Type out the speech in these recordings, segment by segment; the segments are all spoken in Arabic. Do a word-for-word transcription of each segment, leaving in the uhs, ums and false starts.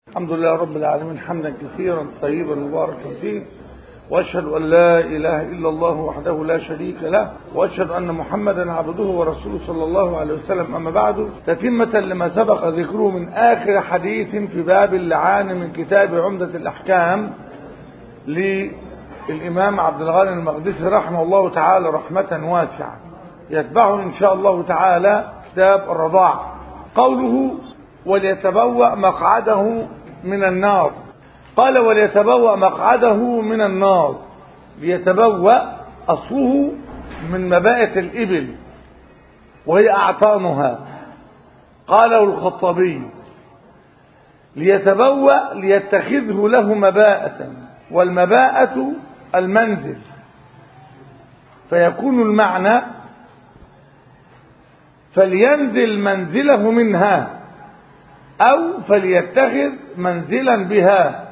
الحمد لله رب العالمين حمدا كثيرا طيبا مباركا فيه، واشهد ان لا اله الا الله وحده لا شريك له، واشهد ان محمدا عبده ورسوله صلى الله عليه وسلم. اما بعد، تتمة لما سبق ذكره من اخر حديث في باب اللعان من كتاب عمدة الاحكام للامام عبد الغني المقدسي رحمه الله تعالى رحمة واسعة، يتبعه ان شاء الله تعالى كتاب الرضاعة. قوله وليتبوأ مقعده من النار. قال وليتبوأ مقعده من النار. ليتبوأ أصله من مبائت الإبل وهي أعطانها، قاله الخطابي. ليتبوأ ليتخذه له مباءة، والمباءة المنزل، فيكون المعنى فلينزل منزله منها أو فليتخذ منزلا بها،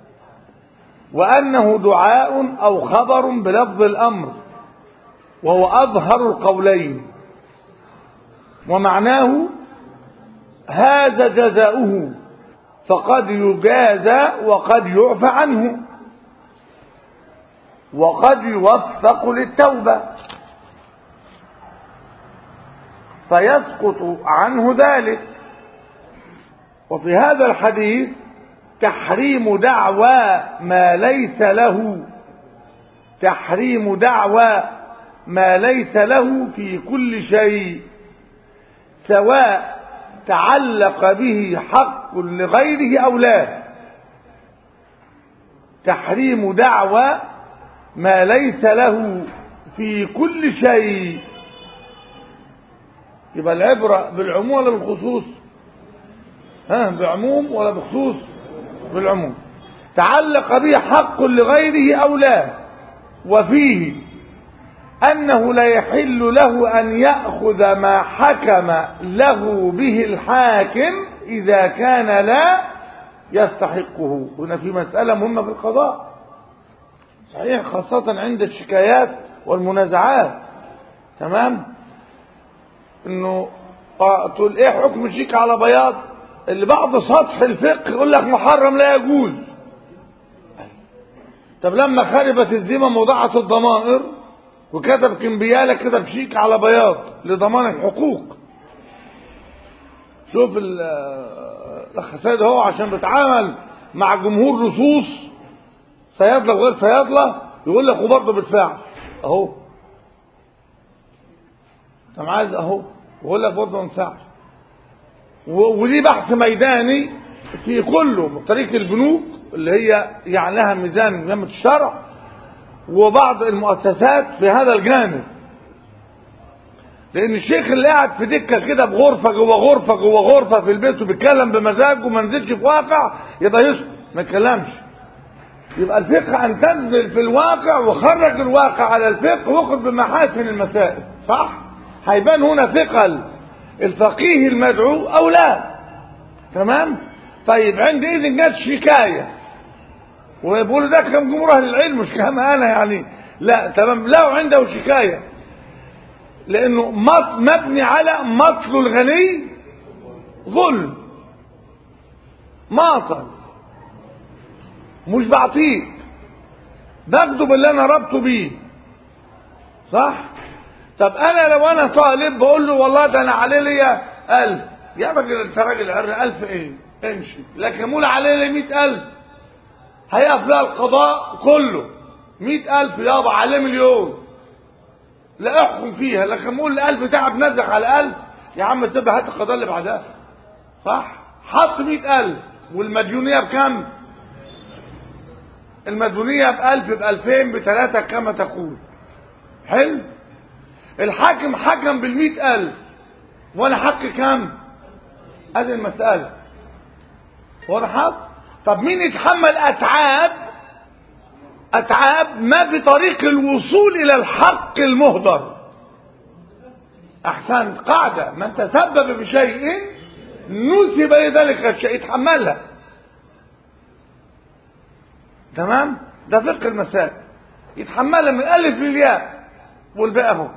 وأنه دعاء أو خبر بلفظ الأمر، وهو أظهر القولين، ومعناه هذا جزاؤه، فقد يجازى وقد يعفى عنه وقد يوفق للتوبة فيسقط عنه ذلك. وفي هذا الحديث تحريم دعوى ما ليس له تحريم دعوى ما ليس له في كل شيء، سواء تعلق به حق لغيره أو لا. تحريم دعوى ما ليس له في كل شيء. يبقى العبرة بالعموم ولا بالخصوص؟ ها، بعموم ولا بخصوص؟ بالعموم. تعلق به حق لغيره أو لا. وفيه أنه لا يحل له أن يأخذ ما حكم له به الحاكم إذا كان لا يستحقه. هنا في مسألة مهمة في القضاء، صحيح، خاصة عند الشكايات والمنازعات. تمام؟ انه تقول ايه حكم الشيك على بياض، اللي بعض سطح الفقه يقول لك محرم لا يجوز. طب لما خربت الذمم وضاعت الضمائر وكتب كمبيالة كتب شيك على بياض لضمان الحقوق، شوف الاخ سيد هو عشان بيتعامل مع جمهور لصوص صيادله وغير صيادله، يقول لك وبرضه بدفع اهو. طب عايز اهو يقول لك برضه ما ينفعش. ودي بحث ميداني في كله من طريق البنوك اللي هي يعني لها ميزان من جمة الشرع، وبعض المؤسسات في هذا الجانب. لان الشيخ اللي قاعد في دكه كده بغرفه جوه غرفه جوه غرفه في البيت وبيتكلم بمزاجه وما نزلش في واقع، يبقى يسكت ما يتكلمش. يبقى الفقه ان تنزل في الواقع وخرج الواقع على الفقه واخذ بمحاسن المسائل، صح؟ هيبان هنا ثقل الفقيه المدعو او لا. تمام؟ طيب عندئذ جت شكايه ويقولوا ده كم جمهور اهل العلم مش كما انا يعني، لا تمام، لو عنده شكايه لانه مبني على مطل الغني ظلم، ماطل، مش بعطيك، باخده باللي انا ربطه بيه، صح؟ طب انا لو انا طالب بقول له والله ده انا عليه ليا ألف، يا راجل انت راجل عر ألف ايه؟ امشي. لكن مول عليه لي مئة ألف، هيقف لها القضاء كله مئة ألف، يابا عليه مليون، لا احكم فيها. لكن مول ألف تعب نزح على ألف، يا عم سيبها هات القضاء اللي بعدها، صح؟ حط مئة ألف والمديونية بكم؟ المديونية بألف بألفين بثلاثة كما تقول. حلو؟ الحاكم حكم بالمئة ألف وانا حق كم؟ هذه المسألة وانا حق. طب مين يتحمل أتعاب أتعاب ما في طريق الوصول إلى الحق المهدر؟ أحسن قاعدة، من تسبب بشيء نسب لذلك الشيء يتحملها. تمام؟ ده فقه المسائل، يتحملها من الألف للياء والباقي اهو.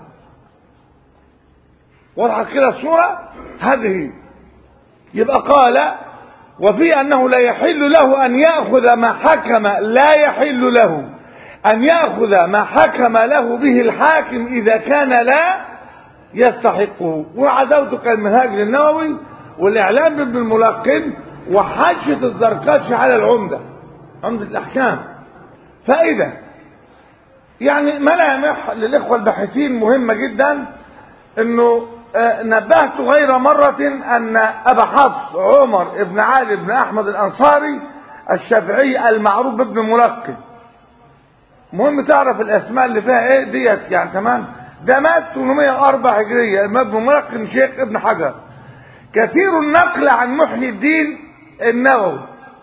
واضحة كده الصورة هذه. يبقى قال وفي أنه لا يحل له أن يأخذ ما حكم لا يحل له أن يأخذ ما حكم له به الحاكم إذا كان لا يستحقه. وعزوتك المنهاج للنووي والإعلام بابن الملقن وحاشية الزرقاشي على العمدة عمدة الأحكام. فإذا يعني ملامح للإخوة الباحثين مهمة جدا، إنه نبهت غير مرة أن أبا حفص عمر بن علي بن أحمد الأنصاري الشافعي المعروف بابن ملقن، مهم تعرف الأسماء اللي فيها إيه ديت يعني. تمام. ده مات ثمانمائة وأربعة هجرية، ابن ملقن شيخ ابن حجر، كثير النقل عن محيي الدين النووي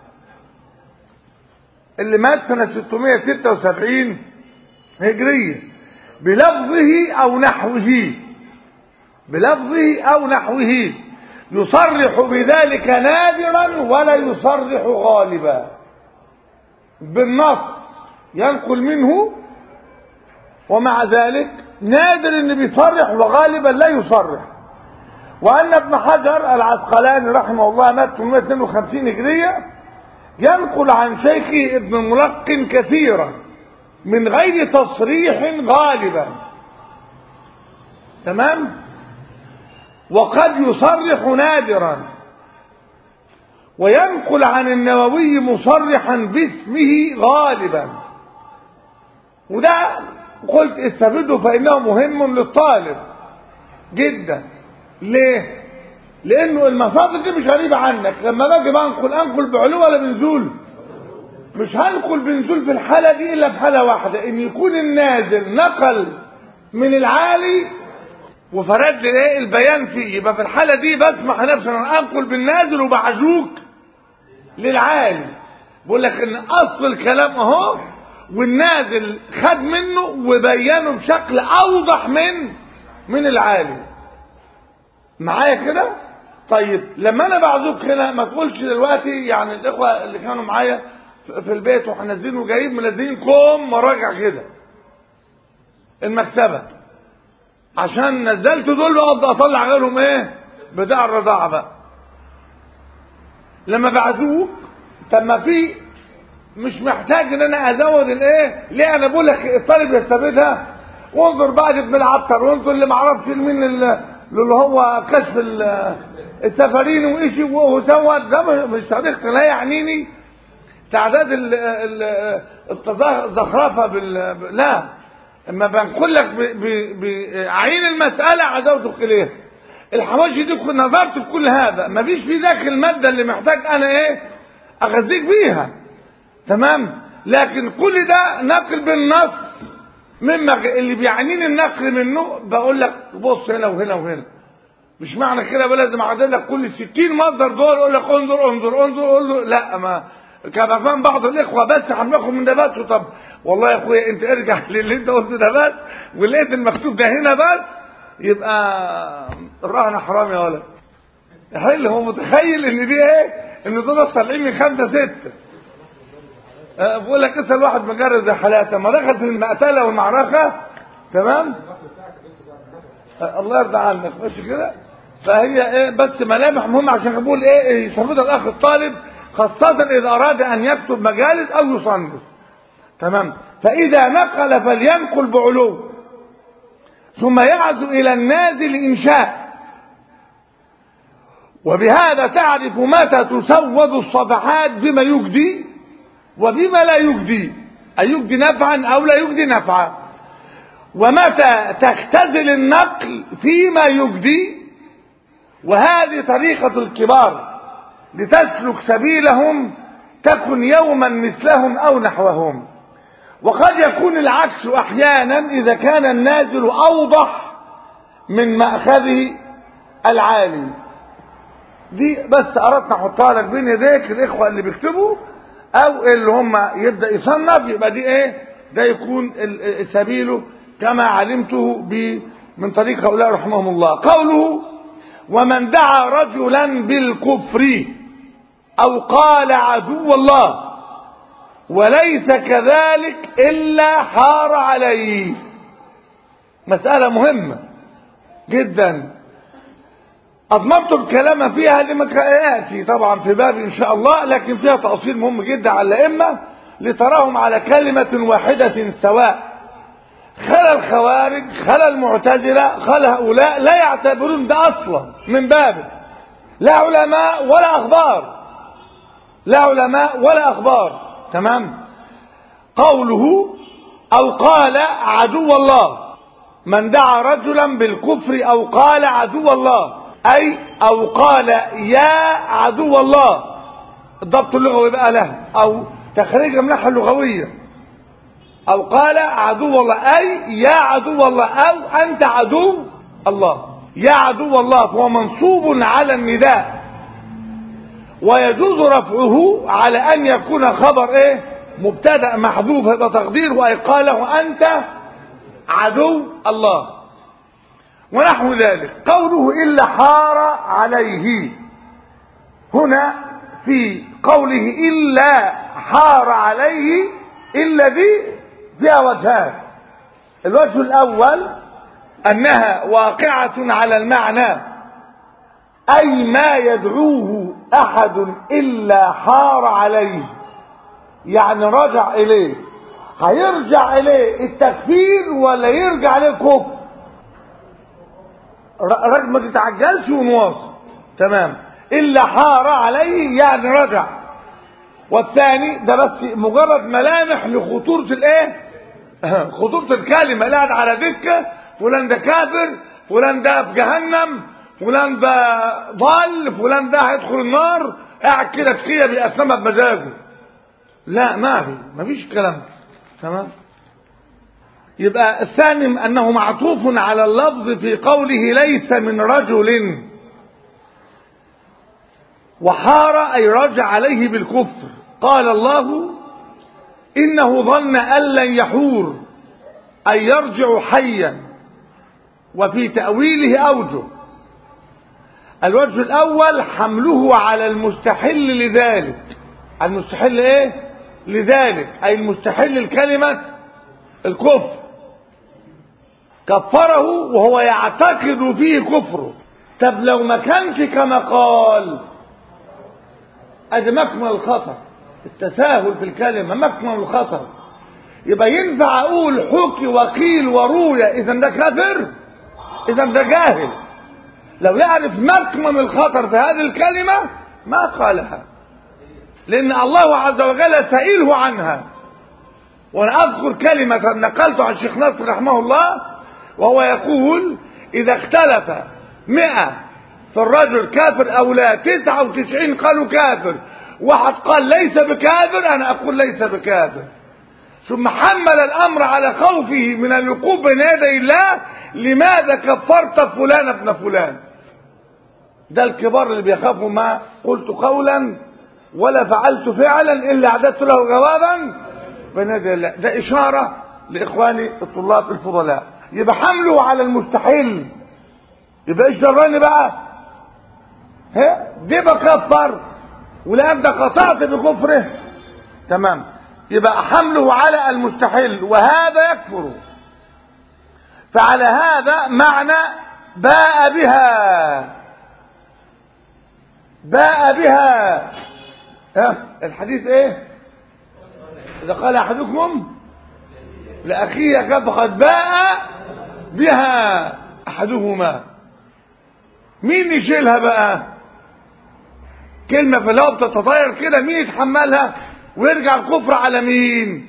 اللي مات سنة ستمائة وستة وسبعين هجرية بلفظه أو نحوه بلفظه أو نحوه يصرح بذلك نادرا ولا يصرح غالبا، بالنص ينقل منه، ومع ذلك نادر ان بيصرح وغالبا لا يصرح. وان ابن حجر العسقلاني رحمه الله مات ثمانمائة واثنين وخمسين هجرية ينقل عن شيخه ابن الملقن كثيرا من غير تصريح غالبا. تمام. وقد يصرح نادرا، وينقل عن النووي مصرحا باسمه غالبا. وده قلت استفيدوا فإنه مهم للطالب جدا. ليه؟ لأنه المصادر دي مش غريبة عنك. لما باجي بنقل أنقل بعلو ولا بنزول؟ مش هنقل بنزول في الحالة دي إلا في حالة واحدة، إن يكون النازل نقل من العالي وفرد لي البيان فيه، يبقى في الحالة دي بسمح نفسي أنا أنقل بالنازل وبعزوك للعالي. بقول لك إن أصل الكلام أهو، والنازل خد منه وبينه بشكل اوضح من من العالي. معايا كده؟ طيب لما انا بعزوك هنا ما تقولش دلوقتي يعني الاخوه اللي كانوا معايا في البيت وهنزلين وجايين منزلين كوم مراجع كده المكتبه، عشان نزلت دول وابدا اطلع غيرهم ايه بتاع الرضاعه بقى. لما بعزوك طب ما في مش محتاج ان انا ازود الايه. ليه انا بقول لك الطالب يستفيدها؟ وانظر بقى ابن العطر، وانظر اللي ما اعرفش مين اللي هو كشف السفارين وايشي وسوى ده مش تاريخ لا يعنيني تعداد الزخرفه بال لا. اما بنقول لك بعين المساله عزوتك اليها. الحواشي دي كنت نظرت في كل هذا، ما فيش في ذاك الماده اللي محتاج انا ايه اغذيك بيها. تمام. لكن كل ده نقل بالنص مما اللي بيعنيني النقل منه. بقول لك بص هنا وهنا وهنا، مش معنى كده بقى لازم اعدل لك كل ستين مصدر دول اقول لك انظر انظر انظر انظر لا. ما كما فهم بعض الاخوه بس هناخد من ده بس. طب والله يا اخويا انت ارجع للي انت قلته ده بس، ولقيت المكتوب ده هنا بس، يبقى الرهن حرام يا ولد. حل هو متخيل ان دي ايه؟ ان دول طالعين من خمسه سته. أه بقول لك اسال واحد مجرد زي حالاته ما دخل في المقتله والمعركه. تمام. أه الله يرضى عنك ماشي كده. فهي ايه بس ملامح مهمه عشان بقول ايه يستفيد الاخ الطالب، خاصه اذا اراد ان يكتب مجالس او يصنف. تمام. فاذا نقل فلينقل بعلو ثم يعزو الى النازل ان شاء. وبهذا تعرف متى تسود الصفحات بما يجدي وبما لا يجدي، أي يجدي نفعا أو لا يجدي نفعا، ومتى تختزل النقل فيما يجدي. وهذه طريقة الكبار لتسلك سبيلهم تكن يوما مثلهم أو نحوهم. وقد يكون العكس أحيانا إذا كان النازل أوضح من مأخذه العالي. دي بس أردت أحطها لك بين يديك الإخوة اللي بيكتبوا او اللي هم يبدأ يصنف، يبقى دي ايه ده يكون سبيله كما علمته من طريق هؤلاء رحمهم الله. قوله ومن دعا رجلا بالكفر او قال عدو الله وليس كذلك الا حار عليه. مسألة مهمة جدا. أضمرت الكلام فيها لما يأتي طبعا في باب إن شاء الله، لكن فيها تأصيل مهم جدا على الأئمة لتراهم على كلمة واحدة سواء. خلى الخوارج، خلى المعتزلة، خلى هؤلاء لا يعتبرون ده أصلا من بابه، لا علماء ولا أخبار، لا علماء ولا أخبار. تمام. قوله أو قال عدو الله، من دعا رجلا بالكفر أو قال عدو الله، أي أو قال يا عدو الله، الضبط اللغوي بقى له أو تخريج من الناحية اللغوية. أو قال عدو الله أي يا عدو الله، أو أنت عدو الله. يا عدو الله فهو منصوب على النداء، ويجوز رفعه على أن يكون خبر إيه مبتدأ محذوف، يبقى تقديره أي قاله أنت عدو الله ونحو ذلك. قوله إلا حار عليه، هنا في قوله إلا حار عليه إلا دي فيها وجهان. الوجه الأول أنها واقعة على المعنى، أي ما يدعوه أحد إلا حار عليه، يعني رجع إليه. هيرجع إليه التكفير ولا يرجع إليه الكفر؟ رجل ما تتعجلش ونواصل. تمام. إلا حار عليه يعني رجع. والثاني ده بس مجرد ملامح لخطورة الايه خطورة الكلمة. قاعد على دكة، فلان ده كافر، فلان ده في جهنم، فلان ده ضال، فلان ده هيدخل النار، قاعد كده تقية بيقسمها بمزاجه. لا، ما في ما فيش كلام. تمام. يبقى الثاني أنه معطوف على اللفظ في قوله ليس من رجل، وحار أي رجع عليه بالكفر. قال الله إنه ظن أن لن يحور أي يرجع حيا. وفي تأويله أوجه. الوجه الأول حمله على المستحل لذلك. المستحل إيه لذلك أي المستحل الكلمة الكفر، كفره وهو يعتقد فيه كفره. طب لو ما كانش كما قال، ادي مكمن الخطر، التساهل في الكلمة مكمن الخطر. يبقى ينفع اقول حكي وقيل وروية اذا ده كافر، اذا ده جاهل. لو يعرف مكمن الخطر في هذه الكلمة ما قالها، لان الله عز وجل سائله عنها. وانا اذكر كلمة نقلت عن الشيخ نصر رحمه الله، وهو يقول اذا اختلف مئة في الرجل كافر او لا، تسعة وتسعين قالوا كافر، واحد قال ليس بكافر، انا اقول ليس بكافر. ثم حمل الامر على خوفه من الوقوف بين يدي الله، لماذا كفرت فلان ابن فلان؟ ده الكبار اللي بيخافوا ما قلت قولا ولا فعلت فعلا الا اعددت له جوابا بين يدي الله. ده اشاره لاخواني الطلاب الفضلاء. يبقى حمله على المستحيل، يبقى ايش دراني بقى؟ ها دي بكفر ولا انت قطعت بكفره. تمام. يبقى حمله على المستحيل وهذا يكفر. فعلى هذا معنى باء بها، باء بها. ها الحديث ايه؟ اذا قال احدكم لاخيه فقد باء بها احدهما. مين يشيلها بقى؟ كلمة في الهواء بتتطاير كده، مين يتحملها ويرجع الكفر على مين؟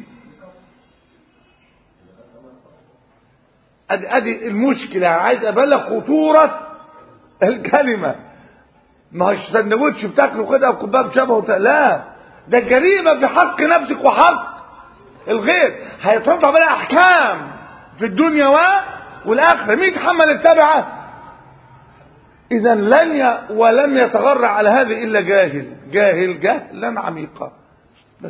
ادي ادي المشكلة. عايز ابلغ خطورة الكلمة. ما هوش سندوتش بتاكله كده وكوبايه بشبهه، لا، ده جريمة في حق نفسك وحق الغير، هيترتب عليها احكام في الدنيا والاخره. مين يتحمل التبعه؟ اذا لن ي... ولم يتغرع على هذه الا جاهل، جاهل جهلا عميقا. بس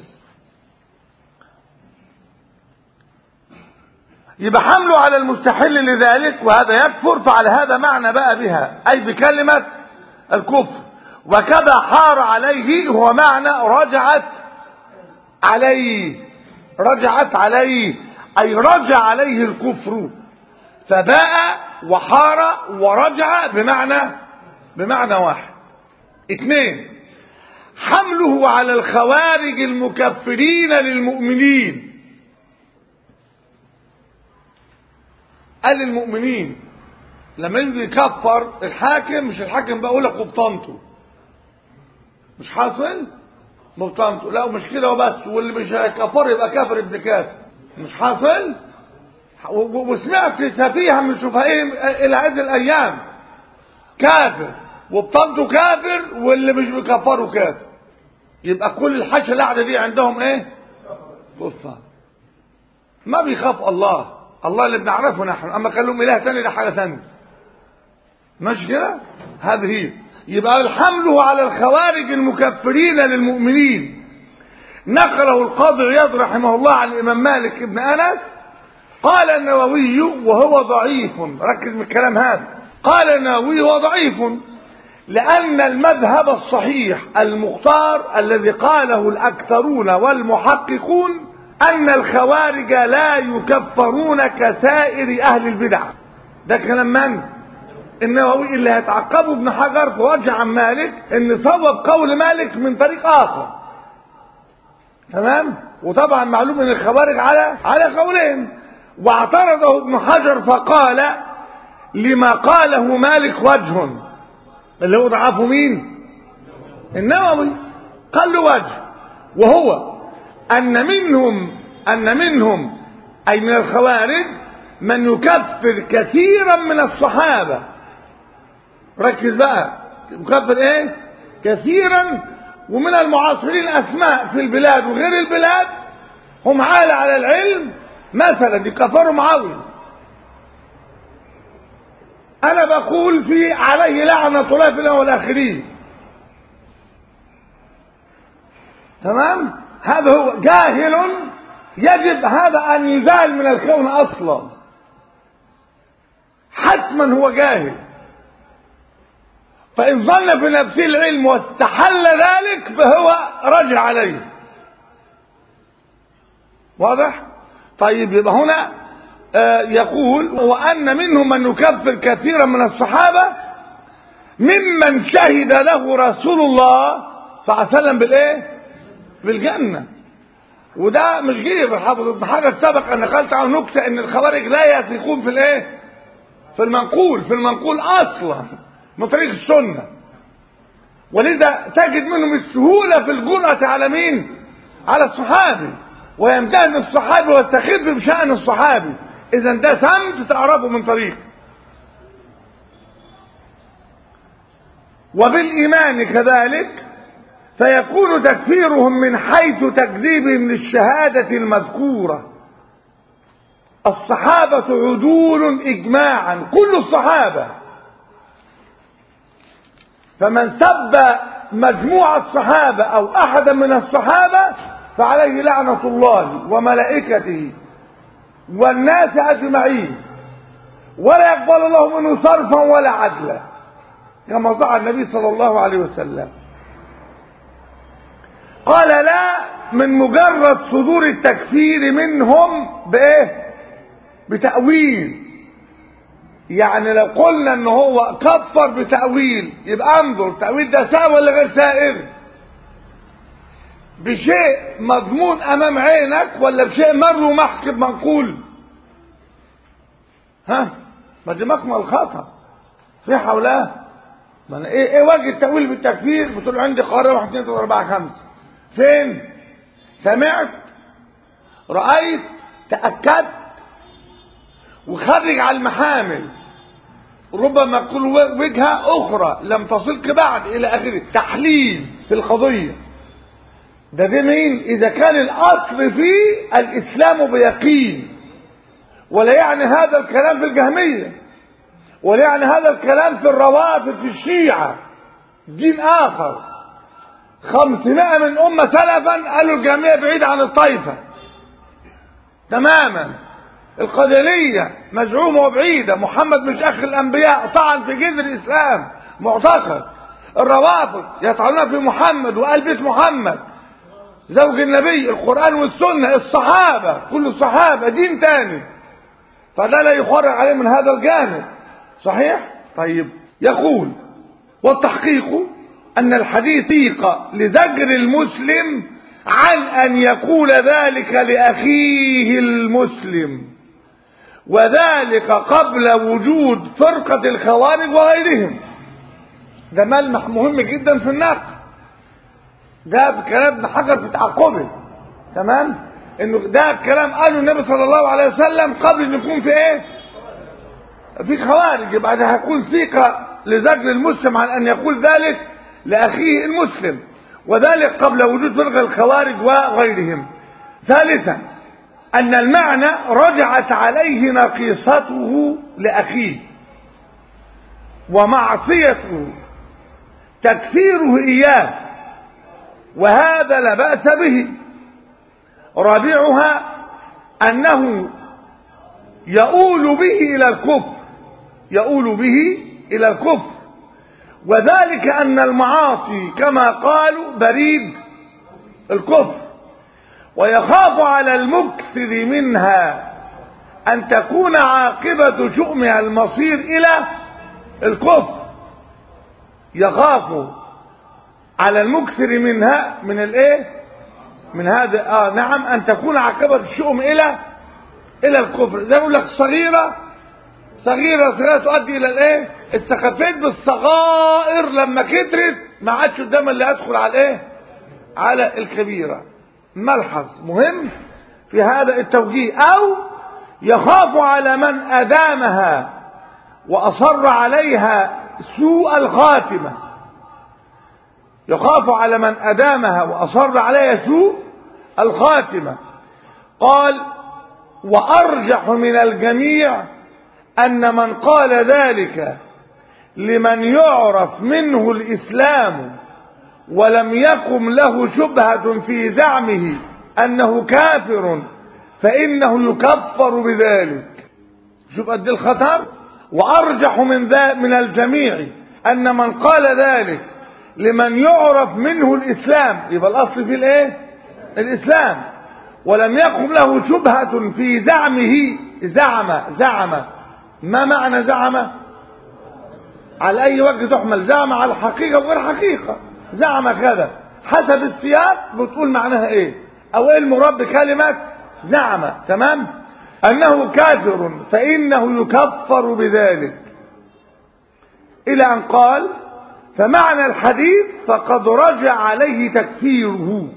يبقى حمله على المستحل لذلك وهذا يكفر. فعلى هذا معنى بقى بها اي بكلمة الكفر. وكذا حار عليه هو معنى رجعت عليه، رجعت عليه اي رجع عليه الكفر. فباء وحار ورجع بمعنى بمعنى واحد. اثنين، حمله على الخوارج المكفرين للمؤمنين. قال المؤمنين لما يجي يكفر الحاكم، مش الحاكم بقول لك وبطنته، مش حاصل بطنته، لا مش كده وبس، واللي مش هيكفر يبقى كافر ابن كافر، مش حاصل. وسمعت سفيها من سفهائهم الى هذه الايام كافر وبطنته كافر، واللي مش بيكفره كافر. يبقى كل الحشة القاعدة دي عندهم ايه؟ كفار. ما بيخاف الله، الله اللي بنعرفه نحن، اما كان لهم اله تاني ده حاجة ثانيه. مش كده؟ هذه هي. يبقى الحمل على الخوارج المكفرين للمؤمنين. نقله القاضي عياض رحمه الله عن الامام مالك ابن انس، قال النووي وهو ضعيف، ركز من الكلام هذا، قال النووي وهو ضعيف لأن المذهب الصحيح المختار الذي قاله الأكثرون والمحققون أن الخوارج لا يكفرون كسائر أهل البدع. ده كلام من؟ النووي، اللي هيتعقبه ابن حجر في وجه عن مالك ان صوب قول مالك من طريق آخر. تمام؟ وطبعا معلوم ان الخوارج على على قولين. واعترضه ابن حجر فقال لما قاله مالك وجه، اللي هو ضعفه مين؟ النووي. قال له وجه، وهو أن منهم أن منهم أي من الخوارج من يكفر كثيرا من الصحابة. ركز بقى، يكفر ايه؟ كثيرا. ومن المعاصرين أسماء في البلاد وغير البلاد هم عالة على العلم، مثلا يكفروا معاوية. أنا بقول في عليه لعنة الله في الأول والآخرين. تمام؟ هذا هو جاهل، يجب هذا أن يزال من الكون أصلا، حتما هو جاهل. فإن ظن في نفسه العلم واستحل ذلك فهو رجع عليه. واضح؟ طيب، يبقى هنا آه يقول وأن منهم من يكفر كثيرا من الصحابة ممن شهد له رسول الله صلى الله عليه وسلم بالإيه؟ بالجنة. وده مش جيب الحافظ ابن حجر سبق أن قالت عنه نكتة ان الخوارج لا يثقون في الايه؟ في المنقول، في المنقول اصلا من طريق السنة. ولذا تجد منهم السهولة في الجرأة على مين؟ على الصحابي، ويمتهن الصحابي ويستخف بشأن الصحابي. اذا ده سمت تعرفه من طريق. وبالإيمان كذلك فيكون تكفيرهم من حيث تكذيبهم للشهادة المذكورة. الصحابة عدول إجماعا، كل الصحابة. فمن سب مجموع الصحابة أو أحدا من الصحابة فعليه لعنة الله وملائكته والناس أجمعين، ولا يقبل الله منه صرفا ولا عدلا، كما ضع النبي صلى الله عليه وسلم. قال لا من مجرد صدور التكفير منهم بايه؟ بتأويل. يعني لو قلنا ان هو كفر بتأويل يبقى انظر التأويل ده سائغ ولا غير سائغ؟ بشيء مضمون امام عينك ولا بشيء مر ومحك بمنقول؟ ها؟ ما دي مقمع الخطأ في حولها. ما انا ايه ايه وجه التأويل بالتكفير؟ بتقول عندي قارة واحد اثنين ثلاثة أربعة خمسة. فين؟ سمعت؟ رأيت؟ تأكدت؟ وخرج على المحامل، ربما تكون وجهة أخرى لم تصلك بعد إلى آخره، تحليل في القضية. ده ده مين؟ إذا كان الأصل فيه الإسلام بيقين. ولا يعني هذا الكلام في الجهمية، ولا يعني هذا الكلام في الروافض في الشيعة، دين آخر. خمسمائة من أمة سلفا قالوا الجميع بعيد عن الطائفة تماما. القادرية مزعومة وبعيدة، محمد مش أخ الأنبياء، طعن في جذر الإسلام معتقد. الروافض يطعنون في محمد وآل بيت محمد زوج النبي، القرآن والسنة، الصحابة، كل الصحابة دين تاني. فده لا يخرج عليه من هذا الجانب. صحيح؟ طيب، يقول والتحقيق أن الحديث ثيق لزجر المسلم عن أن يقول ذلك لأخيه المسلم، وذلك قبل وجود فرقة الخوارج وغيرهم. ده ملمح مهم جدا في النقد، ده في كلام ابن حجر في تعقبه، تمام، انه ده الكلام قاله النبي صلى الله عليه وسلم قبل ان يكون في ايه، في خوارج. يبقى ده هيكون ثقة لزجر المسلم عن ان يقول ذلك لاخيه المسلم، وذلك قبل وجود فرقة الخوارج وغيرهم. ثالثا ان المعنى رجعت عليه نقيصته لاخيه ومعصيته تكفيره اياه، وهذا لا بأس به. رابعها أنه يؤول به إلى الكفر، يؤول به إلى الكفر، وذلك أن المعاصي كما قالوا بريد الكفر، ويخاف على المكثر منها أن تكون عاقبة شؤمها المصير إلى الكفر. يخاف على المكثر منها من الايه، من هذا اه نعم ان تكون عاقبة الشؤم الى الى الكفر. ده يقول لك صغيرة صغيرة صغيرة تؤدي الى الايه، استخفيت بالصغائر لما كترت ما عادش قدام اللي ادخل على الايه، على الكبيرة. ملحظ مهم في هذا التوجيه. او يخاف على من ادامها واصر عليها سوء الخاتمة، يخاف على من أدامها وأصر عليها سوء الخاتمة. قال وأرجح من الجميع أن من قال ذلك لمن يعرف منه الإسلام ولم يقم له شبهة في زعمه أنه كافر فإنه يكفر بذلك. شوف قد الخطر. وأرجح من ذا من الجميع أن من قال ذلك لمن يعرف منه الإسلام، يبقى الأصل في الايه، الإسلام، ولم يقم له شبهة في زعمه. زعم زعم ما معنى زعم؟ على أي وجه تحمل؟ زعم على الحقيقة وغير حقيقة. زعم كذا حسب السياق بتقول معناها ايه، او ايه المراد بكلمة زعم، تمام، أنه كافر فإنه يكفر بذلك، إلى أن قال فمعنى الحديث فقد رجع عليه تكفيره.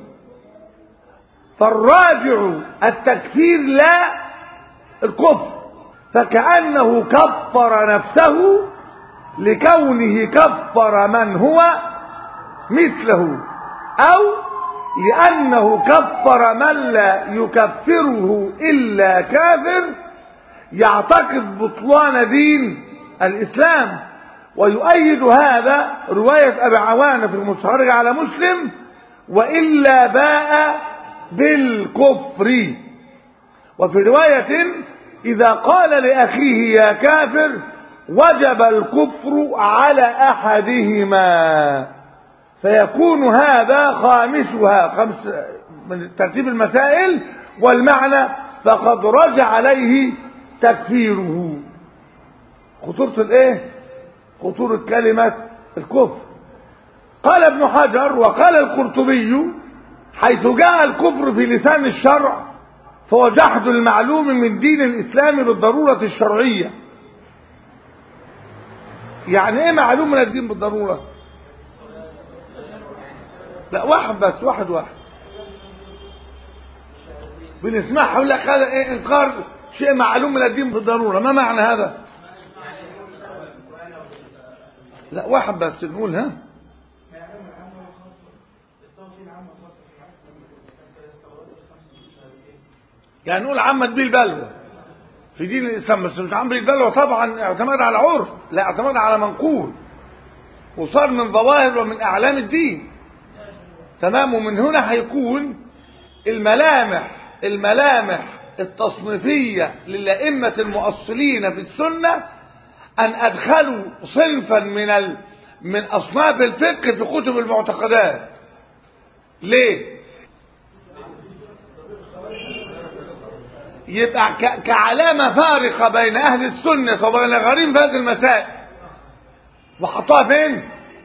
فالراجع التكفير لا الكفر، فكأنه كفر نفسه لكونه كفر من هو مثله، أو لأنه كفر من لا يكفره إلا كافر يعتقد بطلان دين الإسلام. ويؤيد هذا رواية أبي عوانة في المستخرج على مسلم وإلا باء بالكفر. وفي رواية إذا قال لأخيه يا كافر وجب الكفر على أحدهما، فيكون هذا خامسها، خمس من ترتيب المسائل، والمعنى فقد رجع عليه تكفيره. خطورة الايه، خطورة كلمة الكفر. قال ابن حجر وقال القرطبي حيث جاء الكفر في لسان الشرع فهو جحد المعلوم من دين الإسلام بالضرورة الشرعية. يعني ايه معلوم من الدين بالضرورة؟ لا واحد بس، واحد واحد بنسمعها يقول لك هذا ايه، انكار شيء معلوم من الدين بالضرورة. ما معنى هذا؟ لا واحد بس نقول ها، يعني نقول عمت به البلوى في دين الإسلام، بس مش عم به البلوى طبعا اعتماد على عرف، لا اعتماد على منقول وصار من ظواهر ومن أعلام الدين، تمام. ومن هنا هيكون الملامح الملامح التصنيفية للأئمة المؤصلين في السنة أن أدخلوا صنفا من ال... من أصناف الفقه في كتب المعتقدات. ليه؟ يبقى ك... كعلامة فارقة بين أهل السنة وبين غيرهم في هذه المسائل، وحطها فين؟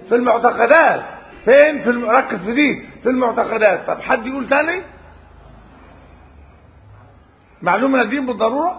في المعتقدات. فين؟ في الم... ركز في دي، في المعتقدات. طب حد يقول ثاني؟ معلوم من الدين بالضرورة؟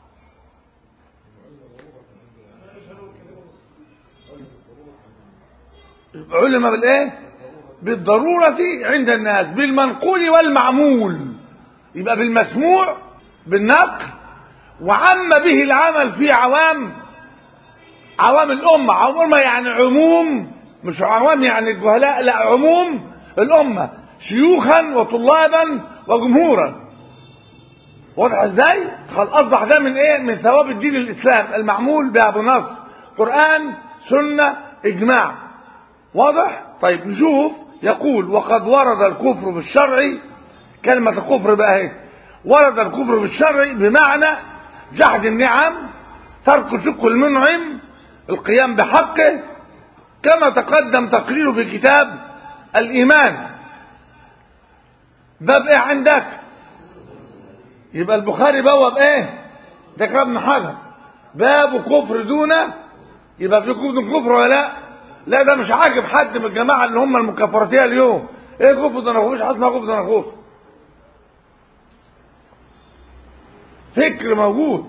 علم بالايه؟ بالضرورة عند الناس، بالمنقول والمعمول. يبقى بالمسموع بالنقل، وعم به العمل في عوام عوام الأمة. عوام الأمة يعني عموم، مش عوام يعني الجهلاء، لا عموم الأمة، شيوخا وطلابا وجمهورا. واضح ازاي؟ اصبح ده من ايه؟ من ثواب الدين الاسلام المعمول بها بنص قرآن سنة اجماع. واضح؟ طيب نشوف. يقول وقد ورد الكفر بالشرع، كلمة الكفر بقى اهي، ورد الكفر بالشرع بمعنى جحد النعم، ترك شكر المنعم، القيام بحقه، كما تقدم تقريره في كتاب الإيمان. باب ايه عندك؟ يبقى البخاري بواب ايه؟ ده كلام ابن حجر، باب كفر دونه. يبقى في كفر ولا لا؟ لا ده مش عاجب حد من الجماعه اللي هم المكفرتيه اليوم. ايه كفر ده؟ انا مش حد ما كفر ده انا كفر. فكر موجود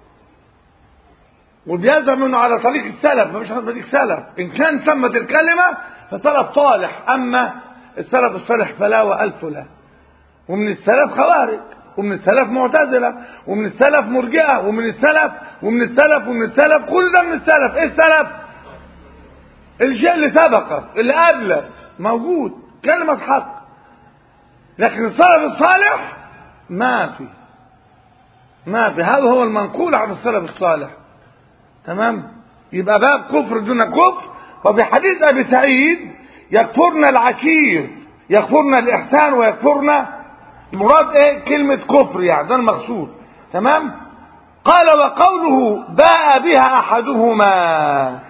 وبيلزم منه على طريق السلف، مفيش حد طريق سلف. ان كان ثمت الكلمه فسلف صالح، اما السلف الصالح فلا والف لا. ومن السلف خوارج، ومن السلف معتزله، ومن السلف مرجئه، ومن السلف ومن السلف ومن السلف كل ده من السلف. ايه السلف؟ الشيء اللي سبقك اللي قبلك موجود، كلمه حق. لكن السلف الصالح ما في ما في هذا هو المنقول عن السلف الصالح. تمام؟ يبقى باب كفر دون كفر. وفي حديث ابي سعيد يكفرن العشير، يكفرن الاحسان، ويكفرن، المراد ايه؟ كلمة كفر يعني، ده المقصود. تمام؟ قال وقوله باء بها احدهما،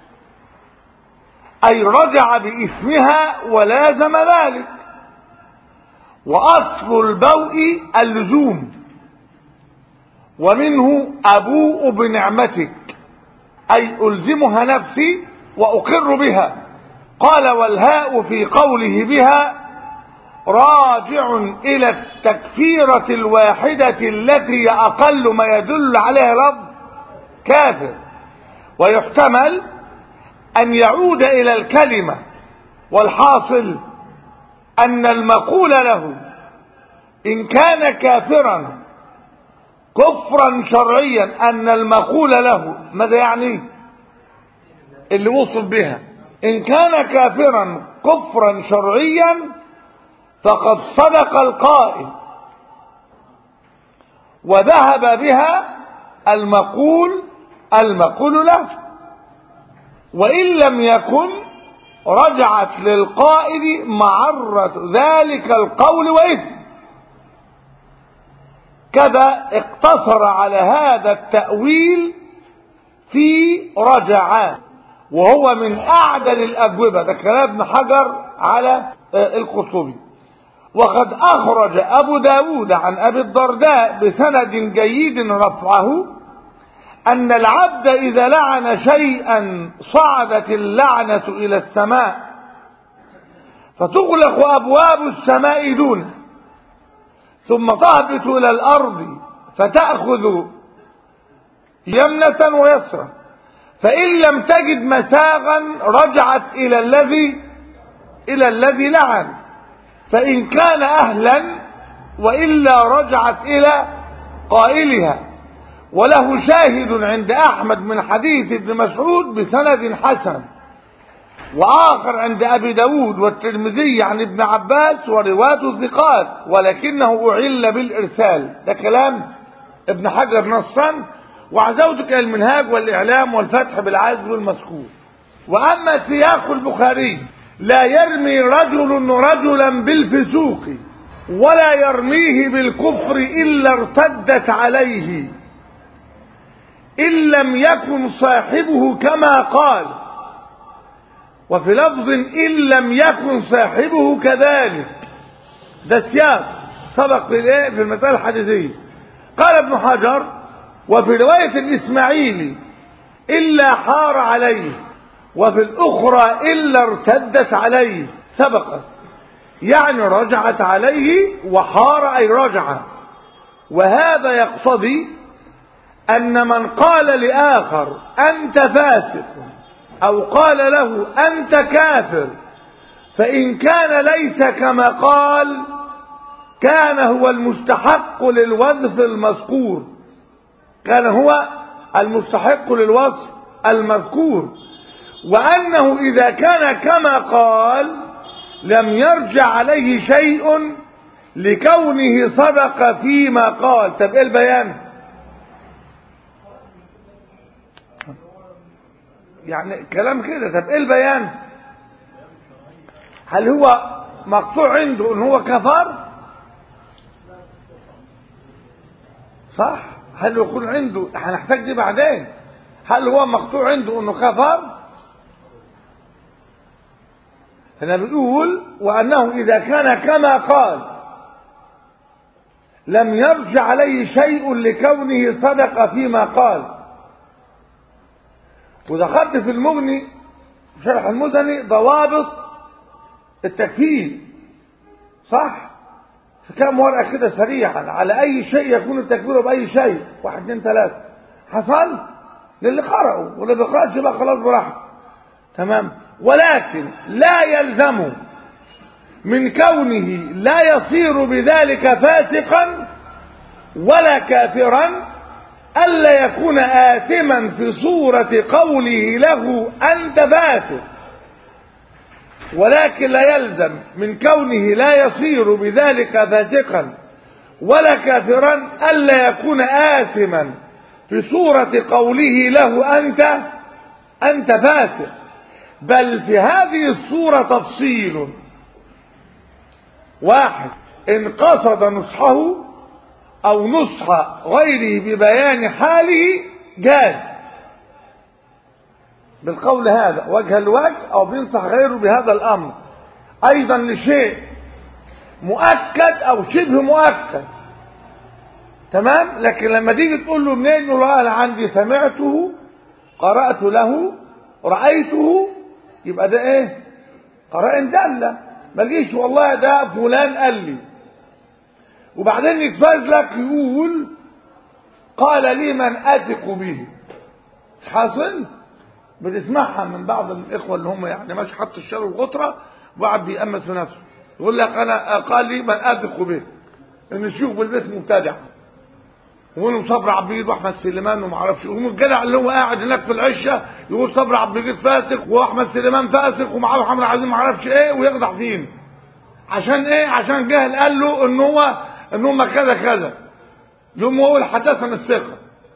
اي رجع باسمها ولازم ذلك. واصل البوء اللزوم، ومنه ابوء بنعمتك، اي الزمها نفسي واقر بها. قال والهاء في قوله بها راجع الى التكفيرة الواحدة التي اقل ما يدل عليها لفظ كافر، ويحتمل ان يعود الى الكلمة. والحاصل ان المقول له ان كان كافرا كفرا شرعيا، ان المقول له ماذا يعني؟ اللي وصل بها ان كان كافرا كفرا شرعيا فقد صدق القائل وذهب بها المقول المقول له. وإن لم يكن رجعت للقائل معرة ذلك القول وإثم. كذا اقتصر على هذا التأويل في رجع، وهو من أعدل الأجوبة. ده كلام ابن حجر على القرطبي. وقد أخرج أبو داود عن أبي الدرداء بسند جيد رفعه أن العبد إذا لعن شيئا صعدت اللعنة إلى السماء فتغلق أبواب السماء دونه، ثم تهبط إلى الأرض فتأخذ يمنة ويسرى، فإن لم تجد مساغا رجعت إلى الذي إلى الذي لعن، فإن كان أهلا وإلا رجعت إلى قائلها. وله شاهد عند أحمد من حديث ابن مسعود بسند حسن، وآخر عند أبي داود والترمذي عن ابن عباس، ورواته ثقات ولكنه أعل بالإرسال. ده كلام ابن حجر نصا، وعزوتك المنهاج والإعلام والفتح بالعزم والمذكور. وأما سياق البخاري لا يرمي رجل رجلا بالفسوق ولا يرميه بالكفر إلا ارتدت عليه إن لم يكن صاحبه كما قال، وفي لفظ إن لم يكن صاحبه كذلك. ده السياق سبق في الايه في المسألة الحديثية. قال ابن حجر وفي رواية الإسماعيلي إلا حار عليه، وفي الأخرى إلا ارتدت عليه سبقت، يعني رجعت عليه وحار أي رجع. وهذا يقتضي أن من قال لآخر أنت فاسق أو قال له أنت كافر، فإن كان ليس كما قال كان هو المستحق للوصف المذكور، كان هو المستحق للوصف المذكور، وأنه إذا كان كما قال لم يرجع عليه شيء لكونه صدق فيما قال. طب ايه البيان؟ يعني كلام كده. طب ايه البيان؟ هل هو مقطوع عنده ان هو كفر؟ صح؟ هل يكون عنده، هنحتاج دي بعدين، هل هو مقطوع عنده انه كفر؟ هنا بيقول وانه اذا كان كما قال لم يرجع عليه شيء لكونه صدق فيما قال. ودخلت في المغني شرح المدني ضوابط التكفير، صح؟ في كام ورقة كده سريعا على أي شيء يكون التكفير بأي شيء، واحد اثنين ثلاثة، حصل للي قرأوا، واللي بيقرأش بقى خلاص براحته، تمام. ولكن لا يلزم من كونه لا يصير بذلك فاسقا ولا كافرا ألا يكون آثما في صورة قوله له أنت فاسق، ولكن لا يلزم من كونه لا يصير بذلك فاسقا ولا كافرا ألا يكون آثما في صورة قوله له أنت أنت فاسق، بل في هذه الصورة تفصيل. واحد، إن قصد نصحه أو نصح غيره ببيان حاله جاز بالقول هذا وجه الوجه، أو بينصح غيره بهذا الأمر أيضا لشيء مؤكد أو شبه مؤكد، تمام. لكن لما تيجي تقول له منين، يقول له أنا عندي سمعته، قرأت له، رأيته، يبقى ده إيه؟ قرائن دالة. ما تجيش والله ده فلان قال لي، وبعدين يتفاز لك يقول قال لي من أثق به. مش حاصل؟ بتسمعها من بعض الإخوة اللي هم يعني ماشي حط الشر والغطرة وقعد بيأمس في نفسه، يقول لك أنا قال لي من أثق به، إن الشيوخ بالبس مبتدع، ويقولوا صبر عبيد واحمد سليمان وما اعرفش، وهم الجدع اللي هو قاعد هناك في العشه يقول صبر عبيد فاسق واحمد سليمان فاسق ومعاه محمد عزيز ما اعرفش ايه، ويخدع فينا. عشان ايه؟ عشان جهل قال له ان هو ان هم كذا كذا، يوم هو حدثنا الثقه.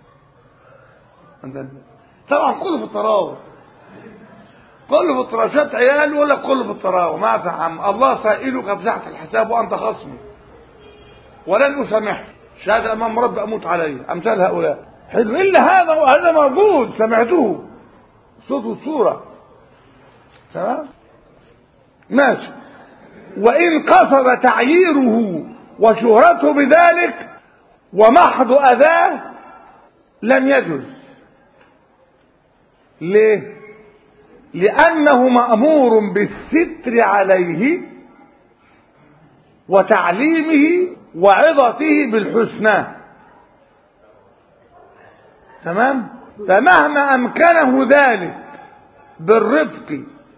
طبعا كله في الطراوه، كله في الطراشات عيال، ولا كله في الطراوه. ما فهم الله سائلك في ساعه الحساب وانت خصمي ولن اسامحك، شهادة أمام رب أموت عليه، أمثال هؤلاء. حلو، إلا هذا وهذا موجود سمعتوه صوت الصورة، تمام ماشي. وإن قصد تعييره وشهرته بذلك ومحض أذاه لم يجوز. ليه؟ لأنه مأمور بالستر عليه وتعليمه وعظته بالحسنى، تمام. فمهما أمكنه ذلك بالرفق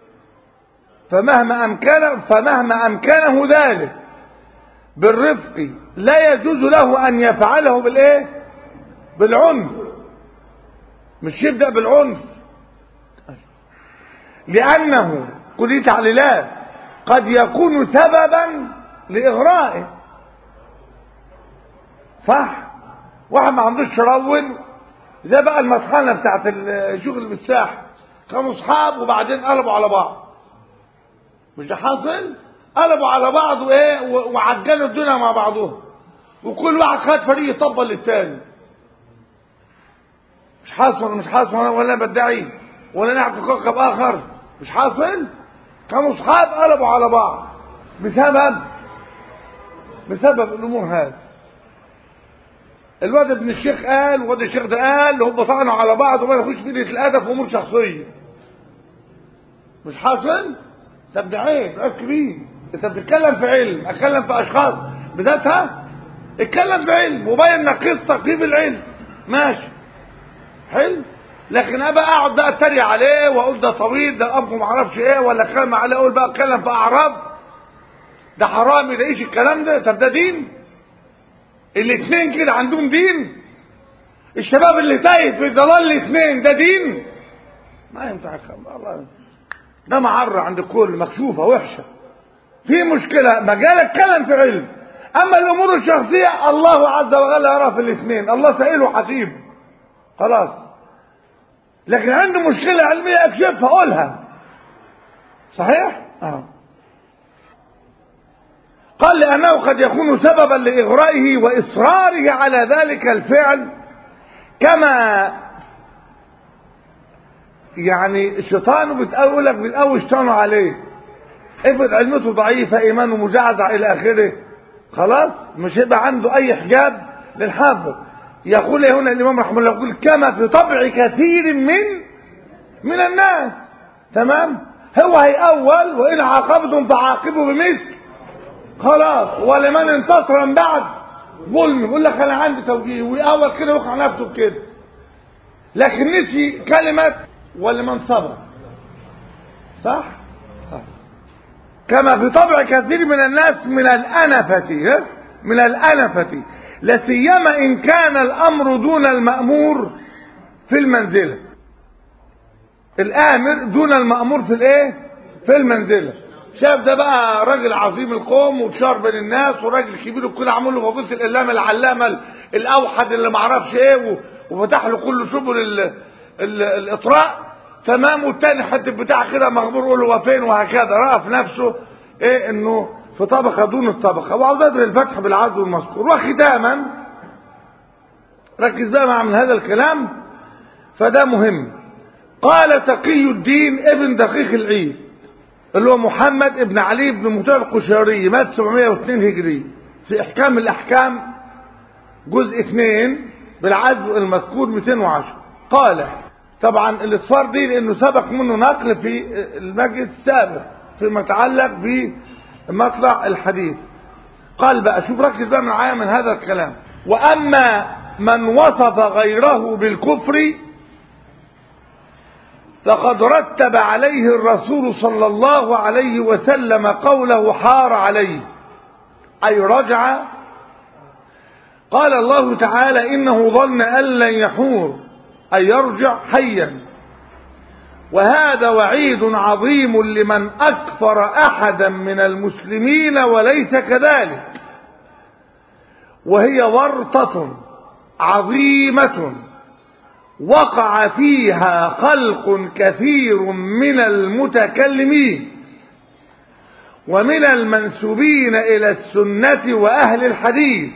فمهما أمكنه فمهما أمكنه ذلك بالرفق لا يجوز له أن يفعله بالإيه؟ بالعنف. مش يبدأ بالعنف، لأنه كل تعليلات قد يكون سببا لإغرائه، صح؟ واحد ما عندوش شراول زي بقى المطحنه بتاعت الشغل بالساحل، كانوا اصحاب وبعدين قلبوا على بعض، مش ده حاصل؟ قلبوا على بعض وايه وعجلوا الدنيا مع بعضهم، وكل واحد خد فريق يطبل للتاني. مش حاصل ولا مش حاصل ولا بدعي ولا نعرف كوكب اخر؟ مش حاصل؟ كانوا اصحاب قلبوا على بعض بسبب بسبب الامور هذه. الواد ابن الشيخ قال والواد الشيخ ده قال، هم طعنوا على بعض وما يخش في قله الادب في امور شخصيه. مش حاصل؟ طب ده عيب، عيب كبير. انت بتتكلم في علم، اتكلم في اشخاص بذاتها، اتكلم في علم وبين نقيض في العلم، ماشي حلو. لكن ابقى اقعد بقى اتريق عليه واقول ده طويل، ده ابو ما اعرفش ايه، ولا اتكلم عليه اقول بقى اتكلم في اعراض، ده حرامي، ده ايش الكلام ده؟ طب ده دين؟ الاثنين كده عندهم دين؟ الشباب اللي تايه في ضلال الاثنين ده دين؟ ما ينفع الله. ده معرة عند الكل، مكشوفة وحشة، في مشكلة، مجال اتكلم في علم. اما الامور الشخصية الله عز وجل يرى في الاثنين، الله سائل وحسيب خلاص. لكن عنده مشكلة علمية اكشفها، قولها. صحيح؟ اه. قال لأنه قد يكون سببا لإغرائه وإصراره على ذلك الفعل، كما يعني الشيطان بتقول لك بتقوي شيطانه عليه، افرض علمته ضعيفة، إيمانه مجعزع إلى آخره، خلاص مش هيبقى عنده أي حجاب للحافظ. يقول هنا الإمام رحمه الله، يقول كما في طبع كثير من من الناس، تمام. هو هيأول وإن عاقبتم فعاقبوا بمثل، خلاص. ولمن انتصر من بعد ظلم، يقول لك انا عندي توجيه، ويأول كده ويقع نفسه بكده. لكن نسي كلمة ولمن صبر، صح؟ صح. كما في طبع كثير من الناس من الأنفة، من الأنفة، لسيما إن كان الأمر دون المأمور في المنزلة. الآمر دون المأمور في الايه؟ في المنزلة. شاف ده بقى راجل عظيم القوم وتشار بين الناس وراجل كبير وكل عامل له فضيله الإعلام العلامه الاوحد اللي ما اعرفش ايه، وفتح له كل سبل الاطراء، تمام. والتاني حد بتاع كده مغمور يقول له وفين، وهكذا. راى في نفسه ايه؟ انه في طبقه دون الطبقه. وعاوز ادري الفتح بالعدل والمذكور. وختاما ركز بقى مع من هذا الكلام، فده مهم. قال تقي الدين ابن دقيق العيد، اللي هو محمد ابن علي بن مطيع القشيري، مات سبعمائة واثنين هجري، في احكام الاحكام جزء اثنين بالعدل المذكور مئتين وعشرة. قال طبعا الاصفار دي لانه سبق منه نقل في المجلس السابق فيما يتعلق بمطلع الحديث. قال بقى، شوف ركز بقى معايا من هذا الكلام. واما من وصف غيره بالكفر فقد رتب عليه الرسول صلى الله عليه وسلم قوله حار عليه، أي رجع. قال الله تعالى إنه ظن أن لن يحور، أي يرجع حيا. وهذا وعيد عظيم لمن أكفر أحدا من المسلمين وليس كذلك، وهي ورطة عظيمة وقع فيها خلق كثير من المتكلمين ومن المنسوبين إلى السنة وأهل الحديث،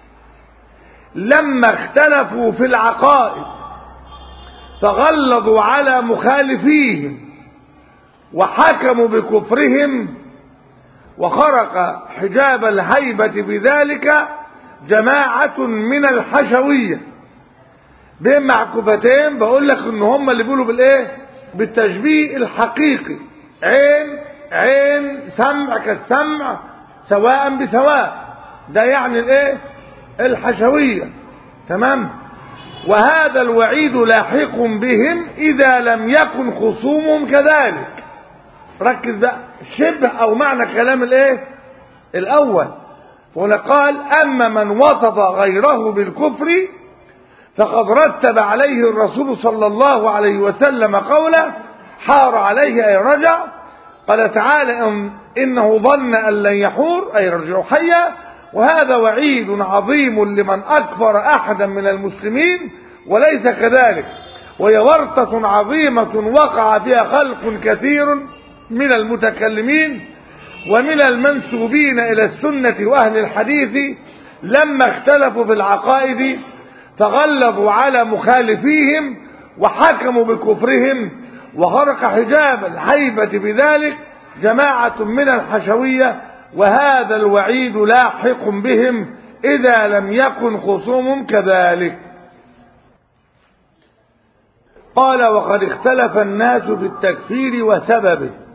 لما اختلفوا في العقائد فغلظوا على مخالفيهم وحكموا بكفرهم، وخرق حجاب الهيبة بذلك جماعة من الحشوية. بين معكوفتين بقول لك ان هم اللي بيقولوا بالايه؟ بالتشبيه الحقيقي، عين عين، سمع كالسمع، سواء بسواء، ده يعني الايه؟ الحشوية، تمام. وهذا الوعيد لاحق بهم اذا لم يكن خصومهم كذلك. ركز بقى، شبه او معنى كلام الايه؟ الاول. هنا قال اما من وصف غيره بالكفر فقد رتب عليه الرسول صلى الله عليه وسلم قوله حار عليه، أي رجع. قال تعالى إنه ظن أن لن يحور، أي رجع حيا. وهذا وعيد عظيم لمن أكفر أحدا من المسلمين وليس كذلك، وهي ورطة عظيمة وقع فيها خلق كثير من المتكلمين ومن المنسوبين إلى السنة وأهل الحديث، لما اختلفوا في العقائد فغلبوا على مخالفيهم وحكموا بكفرهم، وخرق حجاب الهيبة بذلك جماعة من الحشوية. وهذا الوعيد لاحق بهم إذا لم يكن خصوم كذلك. قال وقد اختلف الناس في التكفير وسببه.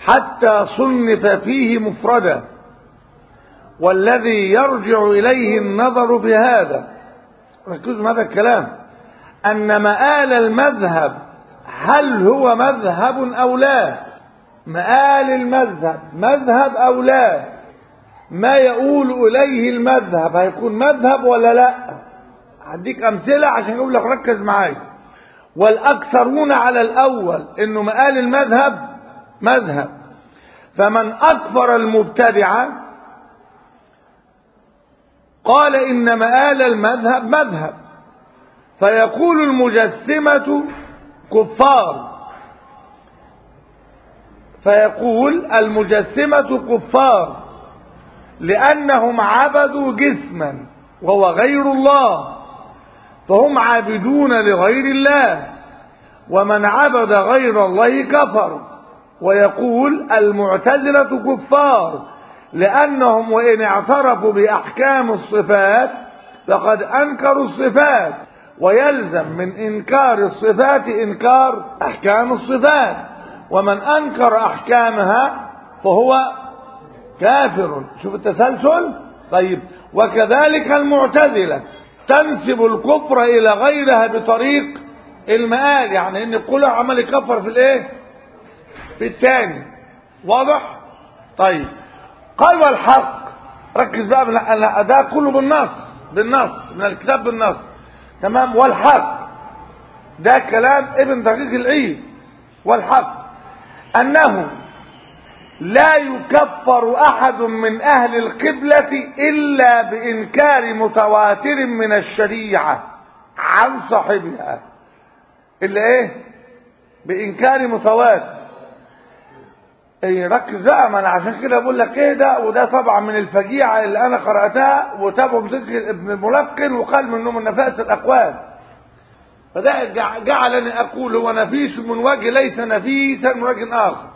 حتى صنف فيه مفردا، والذي يرجع إليه النظر في هذا، ركزوا هذا الكلام، أن مآل المذهب هل هو مذهب أو لا، مآل المذهب مذهب أو لا، ما يقول إليه المذهب هيكون مذهب ولا لا. هديك أمثلة عشان أقول لك ركز معايا. والأكثرون على الأول إنه مآل المذهب مذهب، فمن أكفر المبتدعة قال إن مآل المذهب مذهب، فيقول المجسمة كفار، فيقول المجسمة كفار لأنهم عبدوا جسما وهو غير الله، فهم عابدون لغير الله، ومن عبد غير الله كفر. ويقول المعتزلة كفار لأنهم وإن اعترفوا بأحكام الصفات فقد أنكروا الصفات، ويلزم من إنكار الصفات إنكار أحكام الصفات، ومن أنكر أحكامها فهو كافر. شوف التسلسل. طيب، وكذلك المعتزلة تنسب الكفر إلى غيرها بطريق المآل، يعني إن كل عمل يكفر في الإيه؟ في الثاني. واضح؟ طيب، قال والحق، ركز بقى، ده كله بالنص، بالنص من الكتاب بالنص، تمام. والحق ده كلام ابن دقيق العيد. والحق أنه لا يكفر أحد من أهل القبلة إلا بإنكار متواتر من الشريعة عن صاحبها. إلا إيه؟ بإنكار متواتر. إيه، ركز بقى، ما أنا عشان كده بقول لك إيه ده، وده طبعا من الفجيعة اللي أنا قرأتها وتابعه بذكر ابن الملقن وقال منه من نفائس الأقوال. فده جعلني أقول هو نفيس من وجه ليس نفيسا من وجه آخر.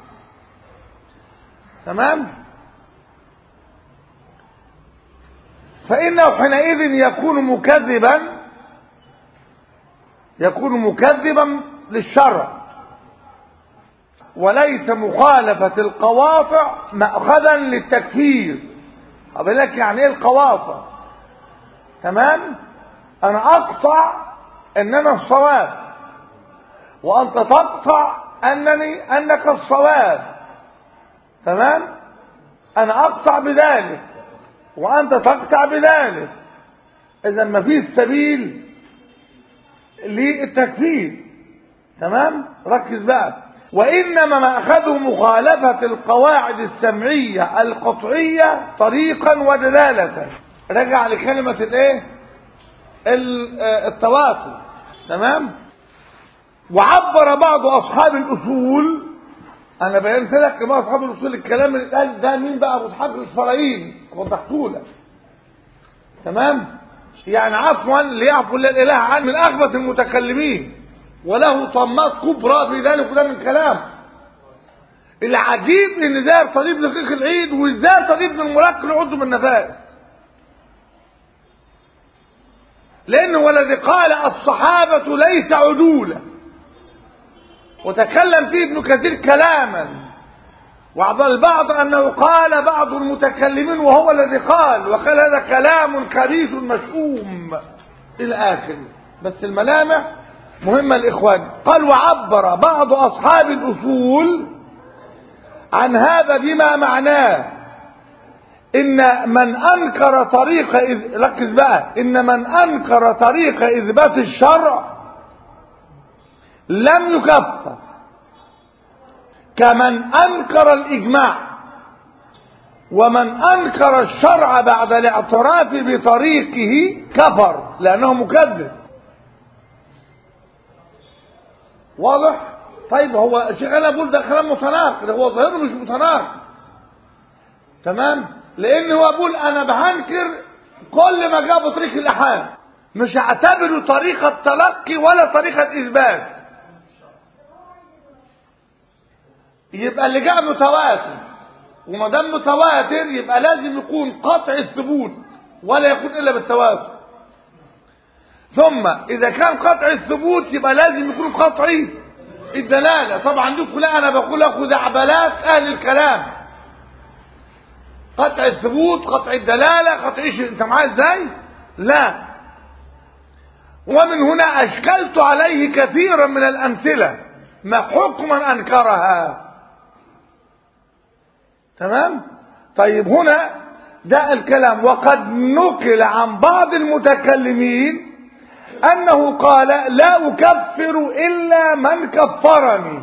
تمام. فإنه حينئذ يكون مكذبا، يكون مكذبا للشرع، وليس مخالفة القواطع مأخذا للتكفير. أقول لك يعني ايه القواطع؟ تمام. أنا أقطع أن أنا الصواب، وأنت تقطع أنني أنك الصواب. تمام. أنا أقطع بذلك وأنت تقطع بذلك، إذا ما فيش سبيل للتكفير. تمام. ركز بقى. وإنما ما أخذه مخالفة القواعد السمعية القطعية طريقا ودلالة. رجع لكلمة الايه؟ التواتر. تمام. وعبر بعض أصحاب الأصول، أنا بينت لك كما أصحاب الأصول الكلام اللي قال ده مين بقى؟ أبو إسحاق الإسرائيلي، وضحته لك. تمام. يعني عفوا ليعفو الإله عن من أغبة المتكلمين، وله طمات كبرى في ذلك، وده من كلام. العجيب ان ده طريق دقيق العيد وازاي طريق من الملقن عضو من النفائس، لانه والذي قال الصحابة ليس عدولا، وتكلم فيه ابن كثير كلاما، وعض البعض انه قال بعض المتكلمين وهو الذي قال، وقال هذا كلام خبيث مشؤوم الى اخره. بس الملامح مهمة الإخوان. قال وعبر بعض أصحاب الأصول عن هذا بما معناه إن من أنكر طريق إذ... ركز بقى، إن من أنكر طريق إثبات الشرع لم يكفر، كمن أنكر الإجماع، ومن أنكر الشرع بعد الاعتراف بطريقه كفر لأنه مكذب. واضح؟ طيب، هو شيخ انا بقول ده كلام متناقض، هو ظاهره مش متناقض. تمام. لان هو بقول انا بهنكر كل ما جاء بطريق الاحاد، مش هعتبره طريقه تلقي ولا طريقه اثبات. يبقى اللي جاء متواتر، وما دام متواتر يبقى لازم يكون قطع الثبوت ولا يكون الا بالتواتر. ثم اذا كان قطع الثبوت يبقى لازم يكون قطعي الدلالة. طبعا دي كلها انا بقول خزعبلات اهل الكلام، قطع الثبوت، قطع الدلالة، قطع ايش، انت معايا ازاي؟ لا. ومن هنا اشكلت عليه كثيرا من الامثلة ما حكم من انكرها. تمام. طيب هنا ده الكلام. وقد نقل عن بعض المتكلمين انه قال لا اكفر الا من كفرني،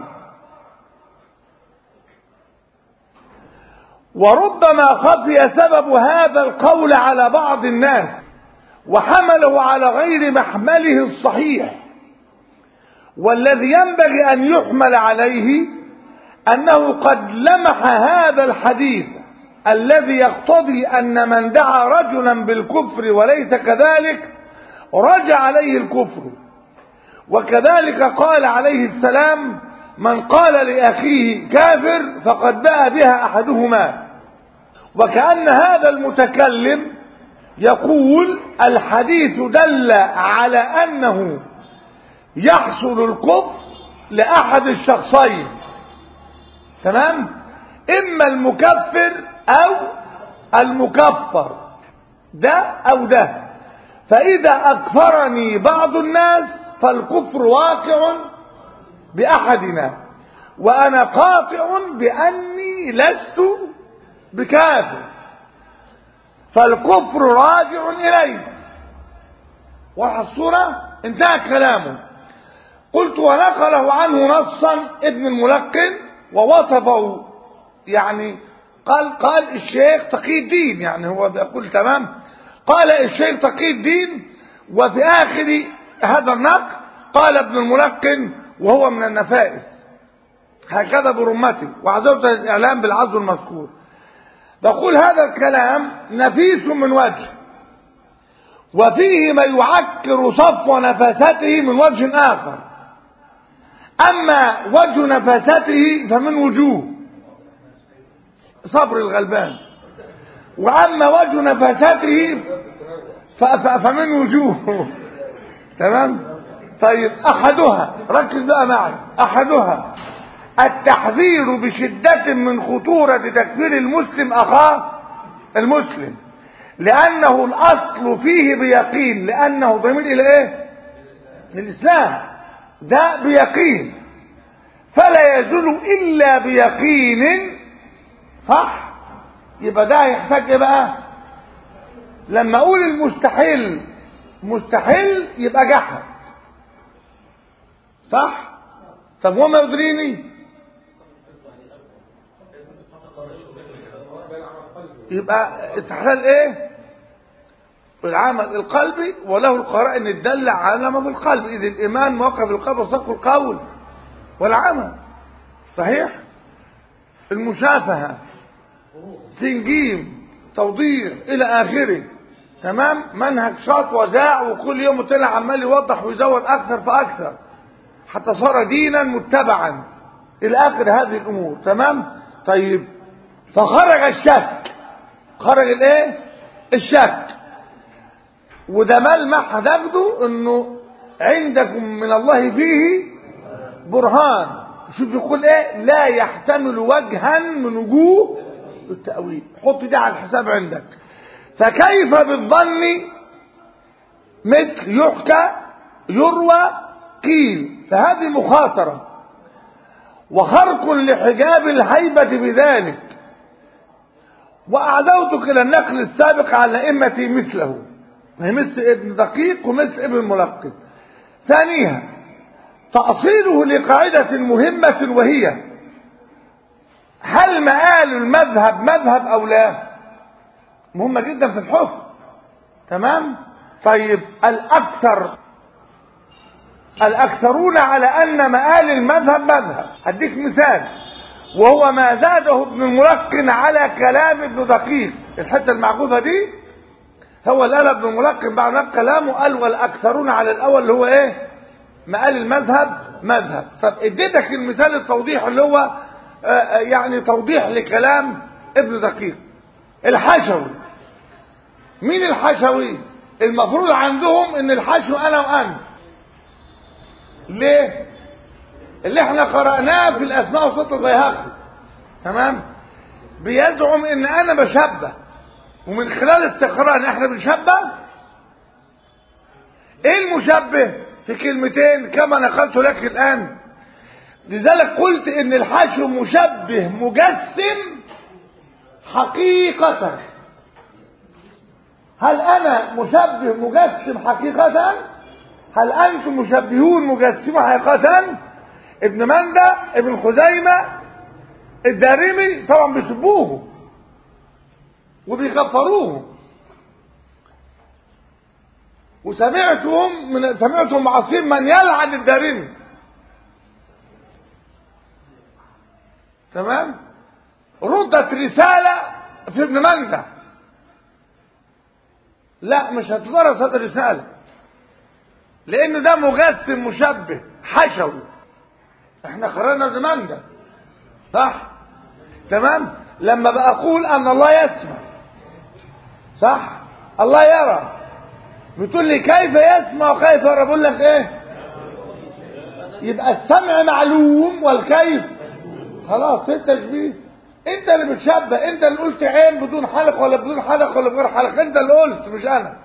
وربما خفي سبب هذا القول على بعض الناس وحمله على غير محمله الصحيح، والذي ينبغي ان يحمل عليه انه قد لمح هذا الحديث الذي يقتضي ان من دعا رجلا بالكفر وليس كذلك رجع عليه الكفر. وكذلك قال عليه السلام من قال لأخيه كافر فقد باء بها أحدهما. وكأن هذا المتكلم يقول الحديث دل على أنه يحصل الكفر لأحد الشخصين، تمام، إما المكفر أو المكفر، ده أو ده. فإذا أكفرني بعض الناس فالكفر واقع بأحدنا، وأنا قاطع بأني لست بكافر، فالكفر راجع إليه. واضح الصورة؟ انتهى كلامه. قلت ونقله عنه نصا ابن الملقن ووصفه، يعني قال قال الشيخ تقي الدين، يعني هو بيقول تمام، قال الشيخ تقي الدين. وفي آخر هذا النقل قال ابن الملقن وهو من النفائس، هكذا برمته، وعزوت الإعلام بالعزو المذكور. بقول هذا الكلام نفيس من وجه، وفيه ما يعكر صفو نفاسته من وجه آخر. أما وجه نفاسته فمن وجوه صبر الغلبان، وأما وجه نفاسته فمن وجوه. تمام. طيب أحدها، ركز بقى معي، أحدها التحذير بشدة من خطورة تكفير المسلم أخاه المسلم، لأنه الأصل فيه بيقين، لأنه ضمير إلى إيه؟ الإسلام، ده بيقين، فلا يزول إلا بيقين، صح؟ يبقى ده يحتاج إيه بقى؟ لما أقول المستحيل مستحيل يبقى جحد، صح؟ طب هو ما يدريني، يبقى استحلال ايه؟ العمل القلبي، وله القرائن الدالة على ما في القلب، اذ الايمان موقع في القلب وصدق القول والعمل، صحيح؟ المشافهة، تنجيم، توضيح الى اخره، تمام. منهج شاط وزاع، وكل يوم طلع عمال يوضح ويزود اكثر فاكثر حتى صار دينا متبعا الى اخر هذه الامور، تمام. طيب فخرج الشك، خرج الايه؟ الشك. وده ملمح هتاخده انه عندكم من الله فيه برهان. شوف يقول ايه؟ لا يحتمل وجها من وجوه التأويل، حط ده على الحساب عندك. فكيف بالظن مثل يحكى يروى قيل، فهذه مخاطرة وخرق لحجاب الهيبة بذلك. وأعدوتك إلى النقل السابق على أئمتي مثله، مثل ابن دقيق ومثل ابن الملقن. ثانيها تأصيله لقاعدة مهمة، وهي هل مآل المذهب مذهب أو لا؟ مهمة جدا في الحكم، تمام. طيب الأكثر الأكثرون على أن مآل المذهب مذهب. هديك مثال، وهو ما زاده ابن الملقن على كلام ابن دقيق. الحته المعقوفه دي هو اللي قال ابن الملقن بعد ما كلامه، قال والاكثرون على الاول اللي هو ايه؟ مآل المذهب مذهب. طب اديتك المثال التوضيح اللي هو آه يعني توضيح لكلام ابن دقيق. الحشوي، مين الحشوي؟ المفروض عندهم ان الحشو انا وانت. ليه؟ اللي احنا قرأناه في الاسماء والصفات البيهقي، تمام، بيزعم ان انا بشبه، ومن خلال استقرارنا احنا بنشبه. ايه المشبه؟ في كلمتين كما نقلت لك الان. لذلك قلت ان الحشو مشبه مجسم حقيقة. هل انا مشبه مجسم حقيقة؟ هل انتم مشبهون مجسمون حقيقة؟ ابن مندى، ابن خزيمة، الدارمي طبعا بيسبوه وبيغفروه. وسمعتهم من سمعتهم معاصرين من يلعن الدارمي، تمام. ردت رسالة في ابن مندى، لا مش هتدرس هذه الرسالة لأنه ده مجسم مشبه حشوي. احنا قررنا ابن مندى صح، تمام. لما بقول أن الله يسمع صح، الله يرى، بتقول لي كيف يسمع وكيف يرى؟ بقول لك ايه؟ يبقى السمع معلوم والكيف خلاص. انت تشبيه، انت اللي بتشبه، انت اللي قلت عين بدون حلق ولا بدون حلق ولا بغير حلق، انت اللي قلت مش انا.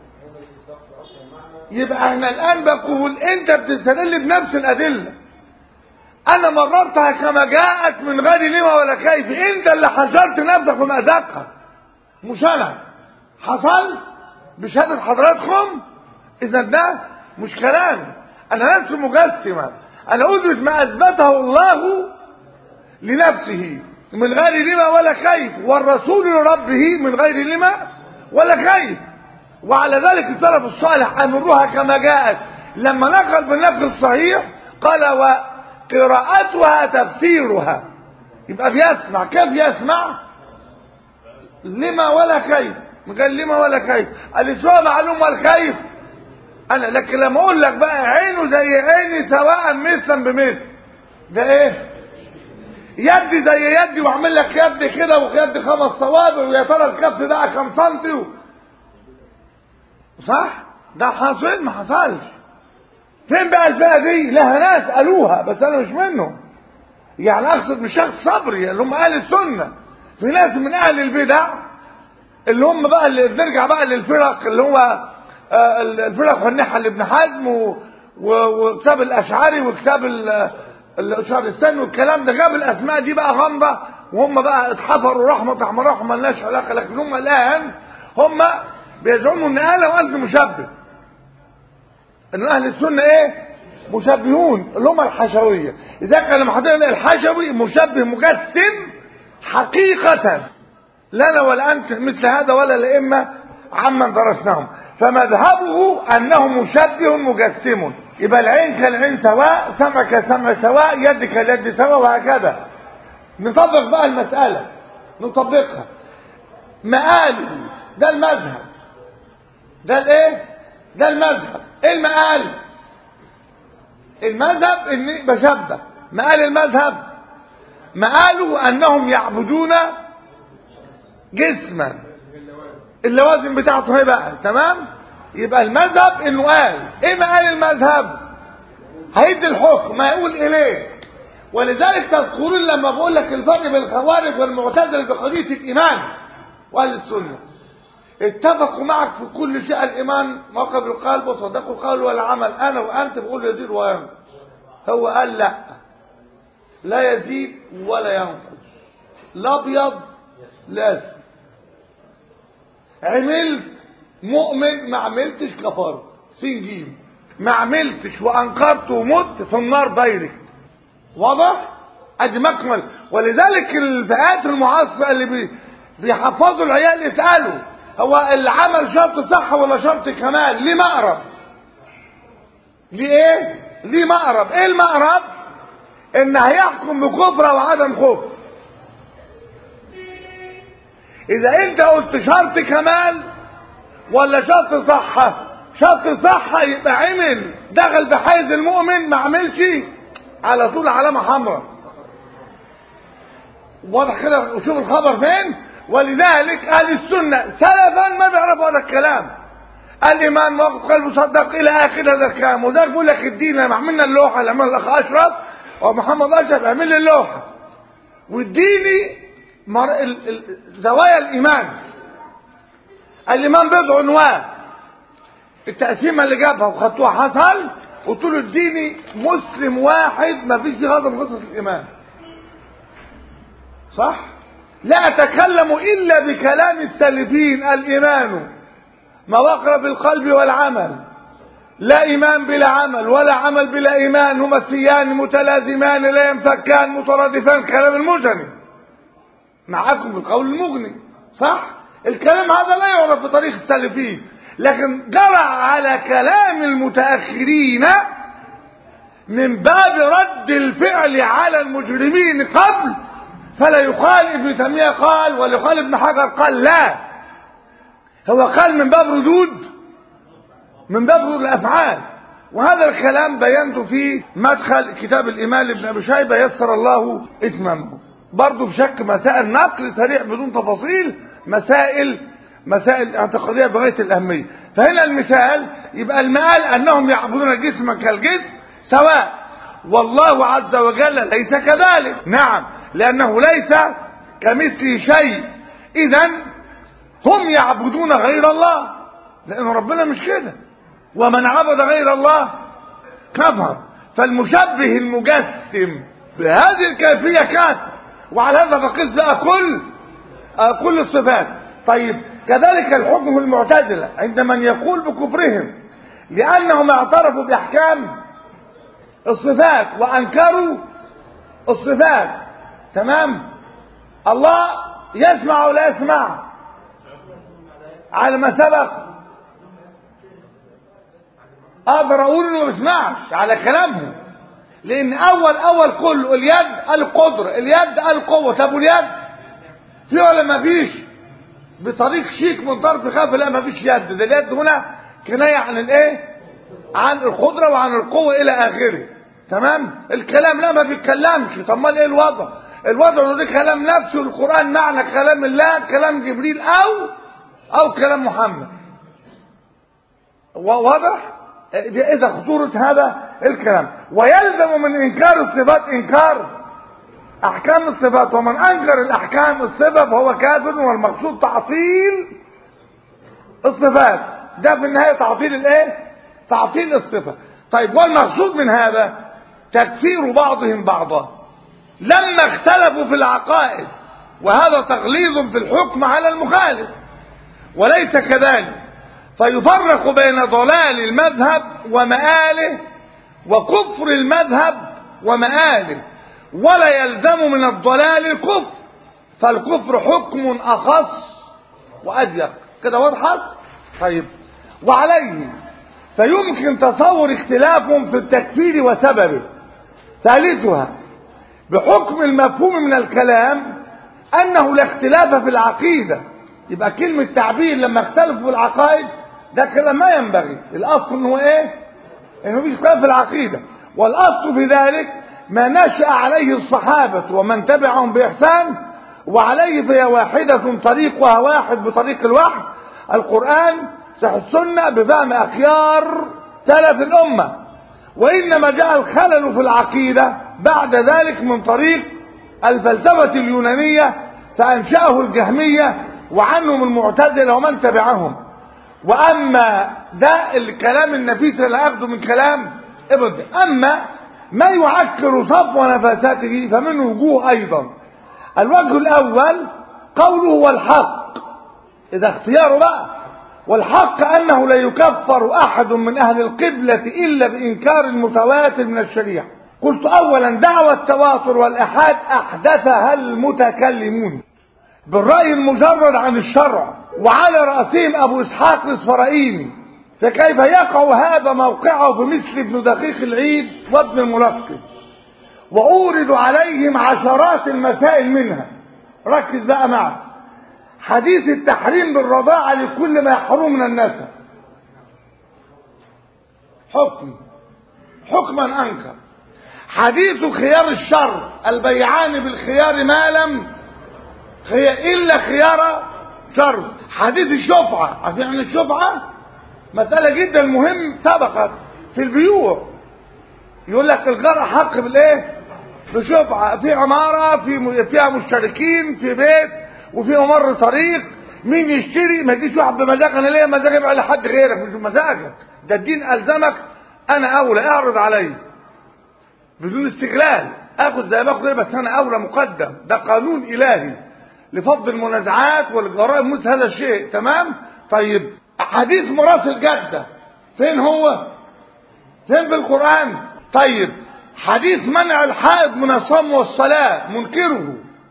يبقى احنا الان بقول انت بتستدل بنفس الادله، انا مررتها كما جاءت من غير لما ولا كيف، انت اللي حشرت نفسك ومأزقها مش انا. حصل بشهاده حضراتكم. اذا ده مش كلام، انا نفسي مجسما، انا اثبت ما اثبته الله لنفسه من غير لما ولا كيف، والرسول لربه من غير لما ولا كيف. وعلى ذلك السلف الصالح امروها كما جاءت. لما نقل بالنقل الصحيح قال وقراءتها تفسيرها، يبقى بيسمع. كيف يسمع؟ لما ولا كيف، من غير لما ولا كيف. الاسماء معلوم والكيف انا. لكن لما اقول لك بقى عينه زي عيني سواء مثلا بمثل، ده ايه؟ يدي زي يدي، واعمل لك يد كده ويد خمس صوابع، ويا ترى الكف بقى كام سنتي و... صح؟ ده حاصل؟ ما حصلش. فين بقى الفئه دي؟ لها ناس قالوها بس انا مش منهم. يعني اقصد مش شخص صبري اللي هم اهل السنه، في ناس من اهل البدع اللي هم بقى اللي نرجع بقى للفرق اللي هو آه الفرق والنحل لابن حزم و... و... وكتاب الاشعري وكتاب ال... الشهرستاني والكلام ده، جاب الاسماء دي بقى غامضه، وهم بقى اتحفروا رحمه ما رحمه مالناش علاقه. لكن هم الان هم بيزعموا ان اهل وانت مشبه، ان اهل السنه ايه؟ مشبهون اللي هم الحشويه. اذا كان لما حضرنا الحشوي مشبه مجسم حقيقه، لنا ولا انت مثل هذا ولا الائمه عمن درسناهم. فمذهبه انه مشبه مجسم. يبقى العين كالعين سواء، سمع كالسمع سواء، يد كاليد سواء، وهكذا. نطبق بقى المسألة، نطبقها. مآله ده المذهب، ده الايه؟ ده المذهب. ايه المآل؟ المذهب اني بشبه. مآل المذهب مآله انهم يعبدون جسما، اللوازم بتاعته هي بقى، تمام. يبقى المذهب انه قال ايه؟ مقال المذهب هيدي الحكم ما يقول اليه. ولذلك تذكرون لما بقول لك الفرق بين الخوارج والمعتزله بقضيه الايمان واهل السنه، اتفقوا معك في كل شيء. الايمان موقف القلب وصدقوا القول والعمل. انا وانت بقول يزيد وينقص، هو قال لا، لا يزيد ولا ينقص، لا ابيض لا اسود. عملت مؤمن ما عملتش كفرت، سين جيم. ما عملتش وانكرت ومت في النار دايركت. واضح؟ ادي مكمل. ولذلك الفئات المعاصره اللي بي بيحفظوا العيال يسالوا هو العمل شرط صحه ولا شرط كمال؟ ليه مقرب؟ ليه ايه؟ ليه مقرب؟ ايه المقرب؟ ان هيحكم بكفر وعدم كفر. اذا انت قلت شرط كمال ولا شرط صحة، شرط صحة يبقى عمل دخل بحيز المؤمن، ما عملش على طول علامة حمراء. واضح كده؟ وشوف الخبر فين. ولذلك اهل السنة سلفا ما بيعرفوا هذا الكلام. الايمان موقف قلب صدق الى اخر هذا الكلام. وذلك بيقول لك الدين لما عملنا اللوحة اللي عملها الاخ اشرف ومحمد اشرف اعمل لي اللوحه واديني مر... ال... ال... زوايا الايمان. الإمام بيضع عنوان التقسيمة اللي جابها وخدتوها حصل، قلت له اديني مسلم واحد ما فيش غضب من قصة الإيمان. صح؟ لا أتكلم إلا بكلام السلفين. الإيمان ما وقر في القلب والعمل، لا إيمان بلا عمل ولا عمل بلا إيمان، هما السيان متلازمان لا ينفكان مترادفان. كلام المزني معاكم بالقول المغني. صح؟ الكلام هذا لا يعرف بطريق السلفين، لكن جرى على كلام المتأخرين من باب رد الفعل على المجرمين قبل. فلا يقال ابن تيمية قال ولا يقال ابن حجر قال، لا، هو قال من باب ردود، من باب ردود الأفعال. وهذا الكلام بينته في مدخل كتاب الإمام لابن أبي شيبة يسر الله إتمامه. برضه في شك مسائل نقل سريع بدون تفاصيل، مسائل مسائل اعتقادية بغاية الأهمية. فهنا المثال يبقى المآل أنهم يعبدون الجسم كالجسم سواء، والله عز وجل ليس كذلك. نعم، لأنه ليس كمثله شيء، إذن هم يعبدون غير الله، لأن ربنا مش كده. ومن عبد غير الله كفر. فالمشبه المجسم بهذه الكيفية كافر، وعلى هذا فقس بقى كل كل الصفات. طيب كذلك الحكم في المعتزلة عند من يقول بكفرهم لأنهم اعترفوا بأحكام الصفات وأنكروا الصفات. تمام؟ الله يسمع ولا يسمع على ما سبق. اقدر اقول انه ما بيسمعش على كلامهم، لان اول اول كله اليد القدره، اليد القوه. طب واليد في ولا ما فيش؟ بطريق شيك من طرف خاف، لا ما فيش يد. ده اليد هنا كنايه عن الايه؟ عن القدره وعن القوه الى اخره. تمام؟ الكلام لا ما بيتكلمش. طب امال ايه الوضع؟ الوضع انه ده كلام نفسه. القران معنى كلام الله، كلام جبريل او او كلام محمد. واضح؟ إذا خطورة هذا الكلام. ويلزم من إنكار الصفات إنكار أحكام الصفات، ومن أنكر الأحكام الصفة فهو كافر، والمقصود تعطيل الصفات. ده في النهاية تعطيل الإيه؟ تعطيل الصفة. طيب والمقصود من هذا تكفير بعضهم بعضا لما اختلفوا في العقائد، وهذا تغليظ في الحكم على المخالف، وليس كذلك. فيفرق بين ضلال المذهب ومآله وكفر المذهب ومآله، ولا يلزم من الضلال الكفر، فالكفر حكم أخص وأضيق. كده وضحت؟ طيب، وعليه فيمكن تصور اختلافهم في التكفير وسببه. ثالثها بحكم المفهوم من الكلام أنه لا اختلاف في العقيدة. يبقى كلمة تعبير لما اختلفوا في العقائد ده كلام ما ينبغي. الأصل إنه إيه؟ إنه مفيش اختلاف في العقيدة، والأصل في ذلك ما نشأ عليه الصحابة ومن تبعهم بإحسان، وعليه فهي واحدة طريقها واحد بطريق الوحي القرآن صح السنة بفهم أخيار سلف الأمة. وإنما جاء الخلل في العقيدة بعد ذلك من طريق الفلسفة اليونانية، فأنشأه الجهمية وعنهم المعتزلة ومن تبعهم. وأما ده الكلام النفيس اللي أخذه من كلام ابن، أما ما يعكر صفو نفاساته فمن وجوه أيضا. الوجه الأول قوله والحق، إذا اختياره بقى، والحق أنه لا يكفر أحد من أهل القبلة إلا بإنكار المتواتر من الشريعة. قلت أولا دعوى التواتر والأحاد أحدثها المتكلمون بالرأي المجرد عن الشرع، وعلى رأسهم أبو إسحاق الإسفرايني، فكيف يقع هذا موقعه في مثل ابن دقيق العيد وابن الملقب؟ وأورد عليهم عشرات المسائل منها. ركز بقى معي. حديث التحريم بالرضاعة لكل ما يحرم من النسب، حكم حكما أنكر. حديث خيار الشر، البيعان بالخيار ما لم خيار إلا خيار شر. حديث الشفعة، عشان يعني الشفعة مسألة جدا مهم سبقت في البيوع. يقول لك الغرء حق بالايه؟ في شفعة، في عمارة في فيها مشتركين في بيت وفي ممر طريق، مين يشتري؟ ما يجيش واحد بمزاج انا ليا مزاج يبقى لحد غيرك، مش بمزاجك، ده الدين الزمك انا اولى اعرض علي بدون استغلال، اخد زي ما باخد بس انا اولى مقدم، ده قانون الهي لفض المنازعات والجرائم مثل هذا الشيء. تمام. طيب حديث ميراث الجدة فين هو؟ فين في القرآن؟ طيب حديث منع الحائض من الصوم والصلاة منكره.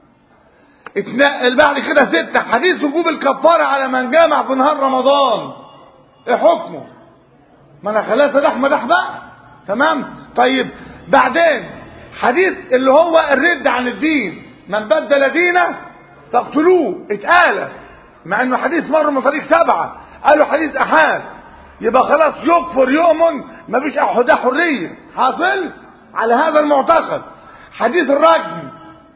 اتنقل بعد كده ستة، حديث وجوب الكفارة على من جامع في نهار رمضان، ايه حكمه؟ ما انا خلاص ده احمد احبق. تمام. طيب بعدين حديث اللي هو الرد عن الدين، من بدل دينه فاقتلوه، اتقال مع انه حديث مر من طريق سبعة، قالوا حديث احاد، يبقى خلاص يكفر يؤمن مفيش ده حرية حاصل على هذا المعتقد. حديث الرجم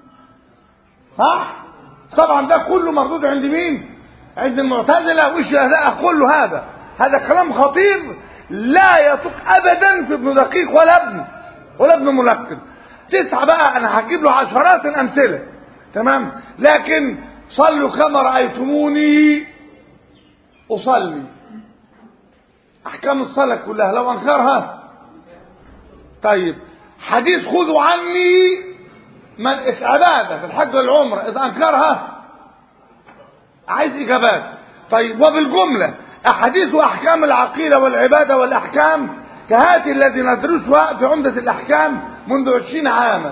صح؟ طبعا ده كله مردود عند مين؟ عند المعتزلة والشهداء، كله هذا هذا كلام خطير لا يطق ابدا في ابن دقيق ولا ابن ولا ابن ملقن. تسعة بقى انا هجيب له عشرات الامثلة. تمام. لكن صلوا كما رأيتموني اصلي، احكام الصلاة كلها لو انكرها. طيب حديث خذوا عني من عبادة في الحج والعمرة اذا انكرها عايز اجابات. طيب وبالجملة احاديث واحكام العقيدة والعبادة والاحكام كهذه الذي ندرسها في عمدة الاحكام منذ عشرين عاما،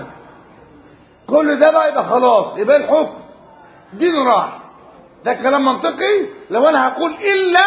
كل ده بقى يبقى خلاص يبقى الحكم دين راح. ده كلام منطقي لو انا هقول الا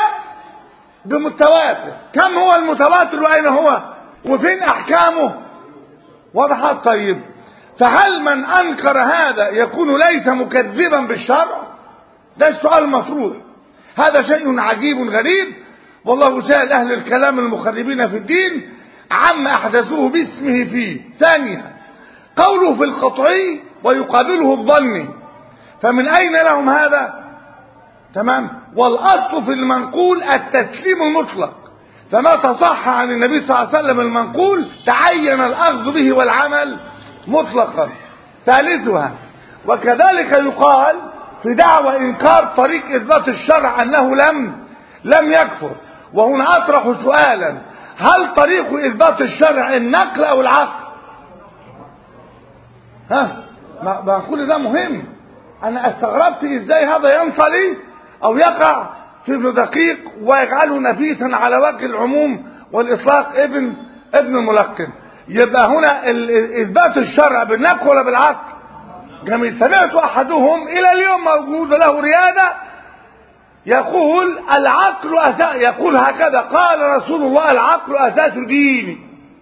بمتواتر. كم هو المتواتر واين هو وفين احكامه؟ وضحت. طيب فهل من انكر هذا يكون ليس مكذبا بالشرع؟ ده السؤال المطروح. هذا شيء عجيب غريب، والله سائل اهل الكلام المخربين في الدين عما احدثوه باسمه فيه. ثانيا قوله في القطعي ويقابله الظني، فمن اين لهم هذا؟ تمام. والاصل في المنقول التسليم المطلق، فما تصح عن النبي صلى الله عليه وسلم المنقول تعين الاخذ به والعمل مطلقا. ثالثها وكذلك يقال في دعوى انكار طريق اثبات الشرع انه لم لم يكفر. وهنا اطرح سؤالا، هل طريق اثبات الشرع النقل او العقل؟ ها ما كل ده مهم. انا استغربت ازاي هذا ينطلي او يقع في ابن دقيق ويجعله نفيسا على وجه العموم والاطلاق ابن ابن الملقن. يبقى هنا اثبات الشرع بالنقل ولا بالعقل؟ جميل. سمعت احدهم الى اليوم موجود له رياده يقول العقل أساس، يقول هكذا قال رسول الله العقل اساس ديني.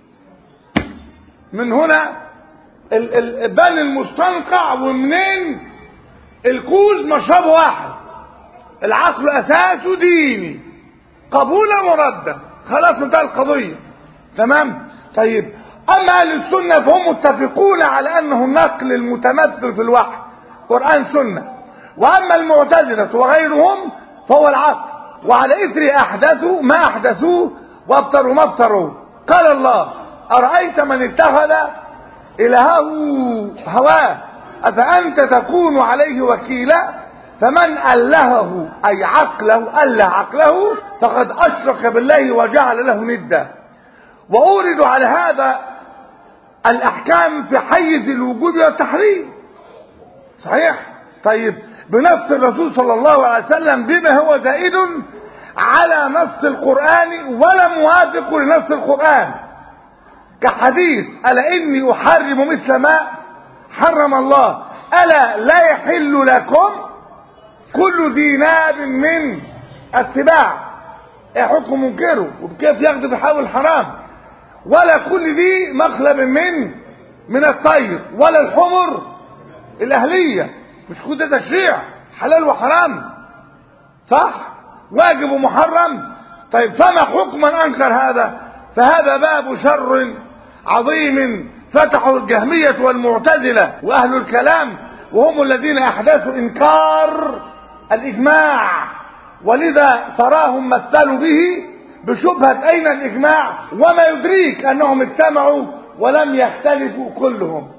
من هنا بان المستنقع ومنين الكوز مشرب واحد، العقل اساس ديني قبولا مردا، خلاص انتهى القضيه. تمام. طيب اما اهل السنه فهم متفقون على انه النقل المتمثل في الوحي قران سنه، واما المعتزله وغيرهم فهو العقل، وعلى اثر احدثوا ما احدثوه وابتروا ما ابتروا. قال الله ارايت من اتخذ الهه هواه افانت تكون عليه وكيلا، فمن ألهه أي عقله أله عقله فقد أشرك بالله وجعل له ندا. وأورد على هذا الأحكام في حيز الوجوب والتحريم صحيح. طيب بنص الرسول صلى الله عليه وسلم بما هو زائد على نص القرآن ولا موافق لنص القرآن، كحديث ألا إني أحرم مثل ما حرم الله، ألا لا يحل لكم كل ذي ناب من السباع، ايه حكم منكره وبكيف ياخذ بحاول الحرام، ولا كل ذي مخلب من من الطير، ولا الحمر الاهليه، مش كل ده تشريع حلال وحرام صح، واجب ومحرم. طيب فما حكم من انكر هذا؟ فهذا باب شر عظيم فتحوا الجهميه والمعتزله واهل الكلام، وهم الذين احدثوا انكار الاجماع، ولذا تراهم مثلوا به بشبهة اين الاجماع، وما يدريك انهم اجتمعوا ولم يختلفوا كلهم.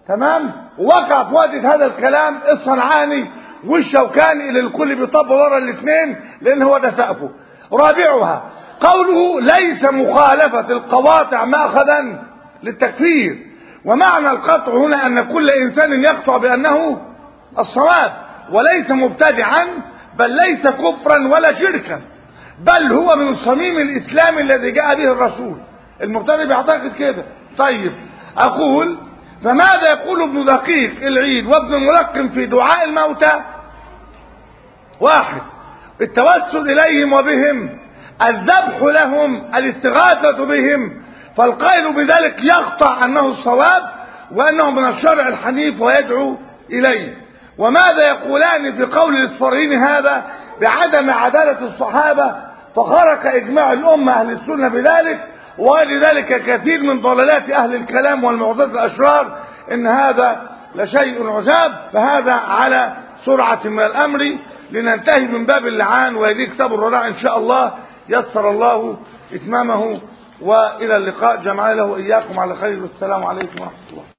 تمام. ووقع في وقت هذا الكلام الصنعاني والشوكاني اللي الكل بيطبق ورا الاثنين لان هو ده سقفه. رابعها قوله ليس مخالفة القواطع مأخذا للتكفير، ومعنى القطع هنا ان كل انسان يقطع بانه الصواب، وليس مبتدعا بل ليس كفرا ولا شركا، بل هو من صميم الاسلام الذي جاء به الرسول. المبتدع بيعتقد كده. طيب اقول فماذا يقول ابن دقيق العيد وابن الملقن في دعاء الموتى؟ واحد، التوسل اليهم وبهم، الذبح لهم، الاستغاثة بهم، فالقائل بذلك يقطع انه الصواب وانه من الشرع الحنيف ويدعو اليه. وماذا يقولان في قول الاصفرين هذا بعدم عدالة الصحابة؟ فخرق اجماع الامة اهل السنة بذلك، ولذلك كثير من ضلالات اهل الكلام والمعتزلة الاشرار ان هذا لشيء عجاب. فهذا على سرعة من الامر لننتهي من باب اللعان، ويجي كتاب الرضاع ان شاء الله يسر الله اتمامه. والى اللقاء، جمعنا له واياكم على خير، والسلام عليكم ورحمة الله.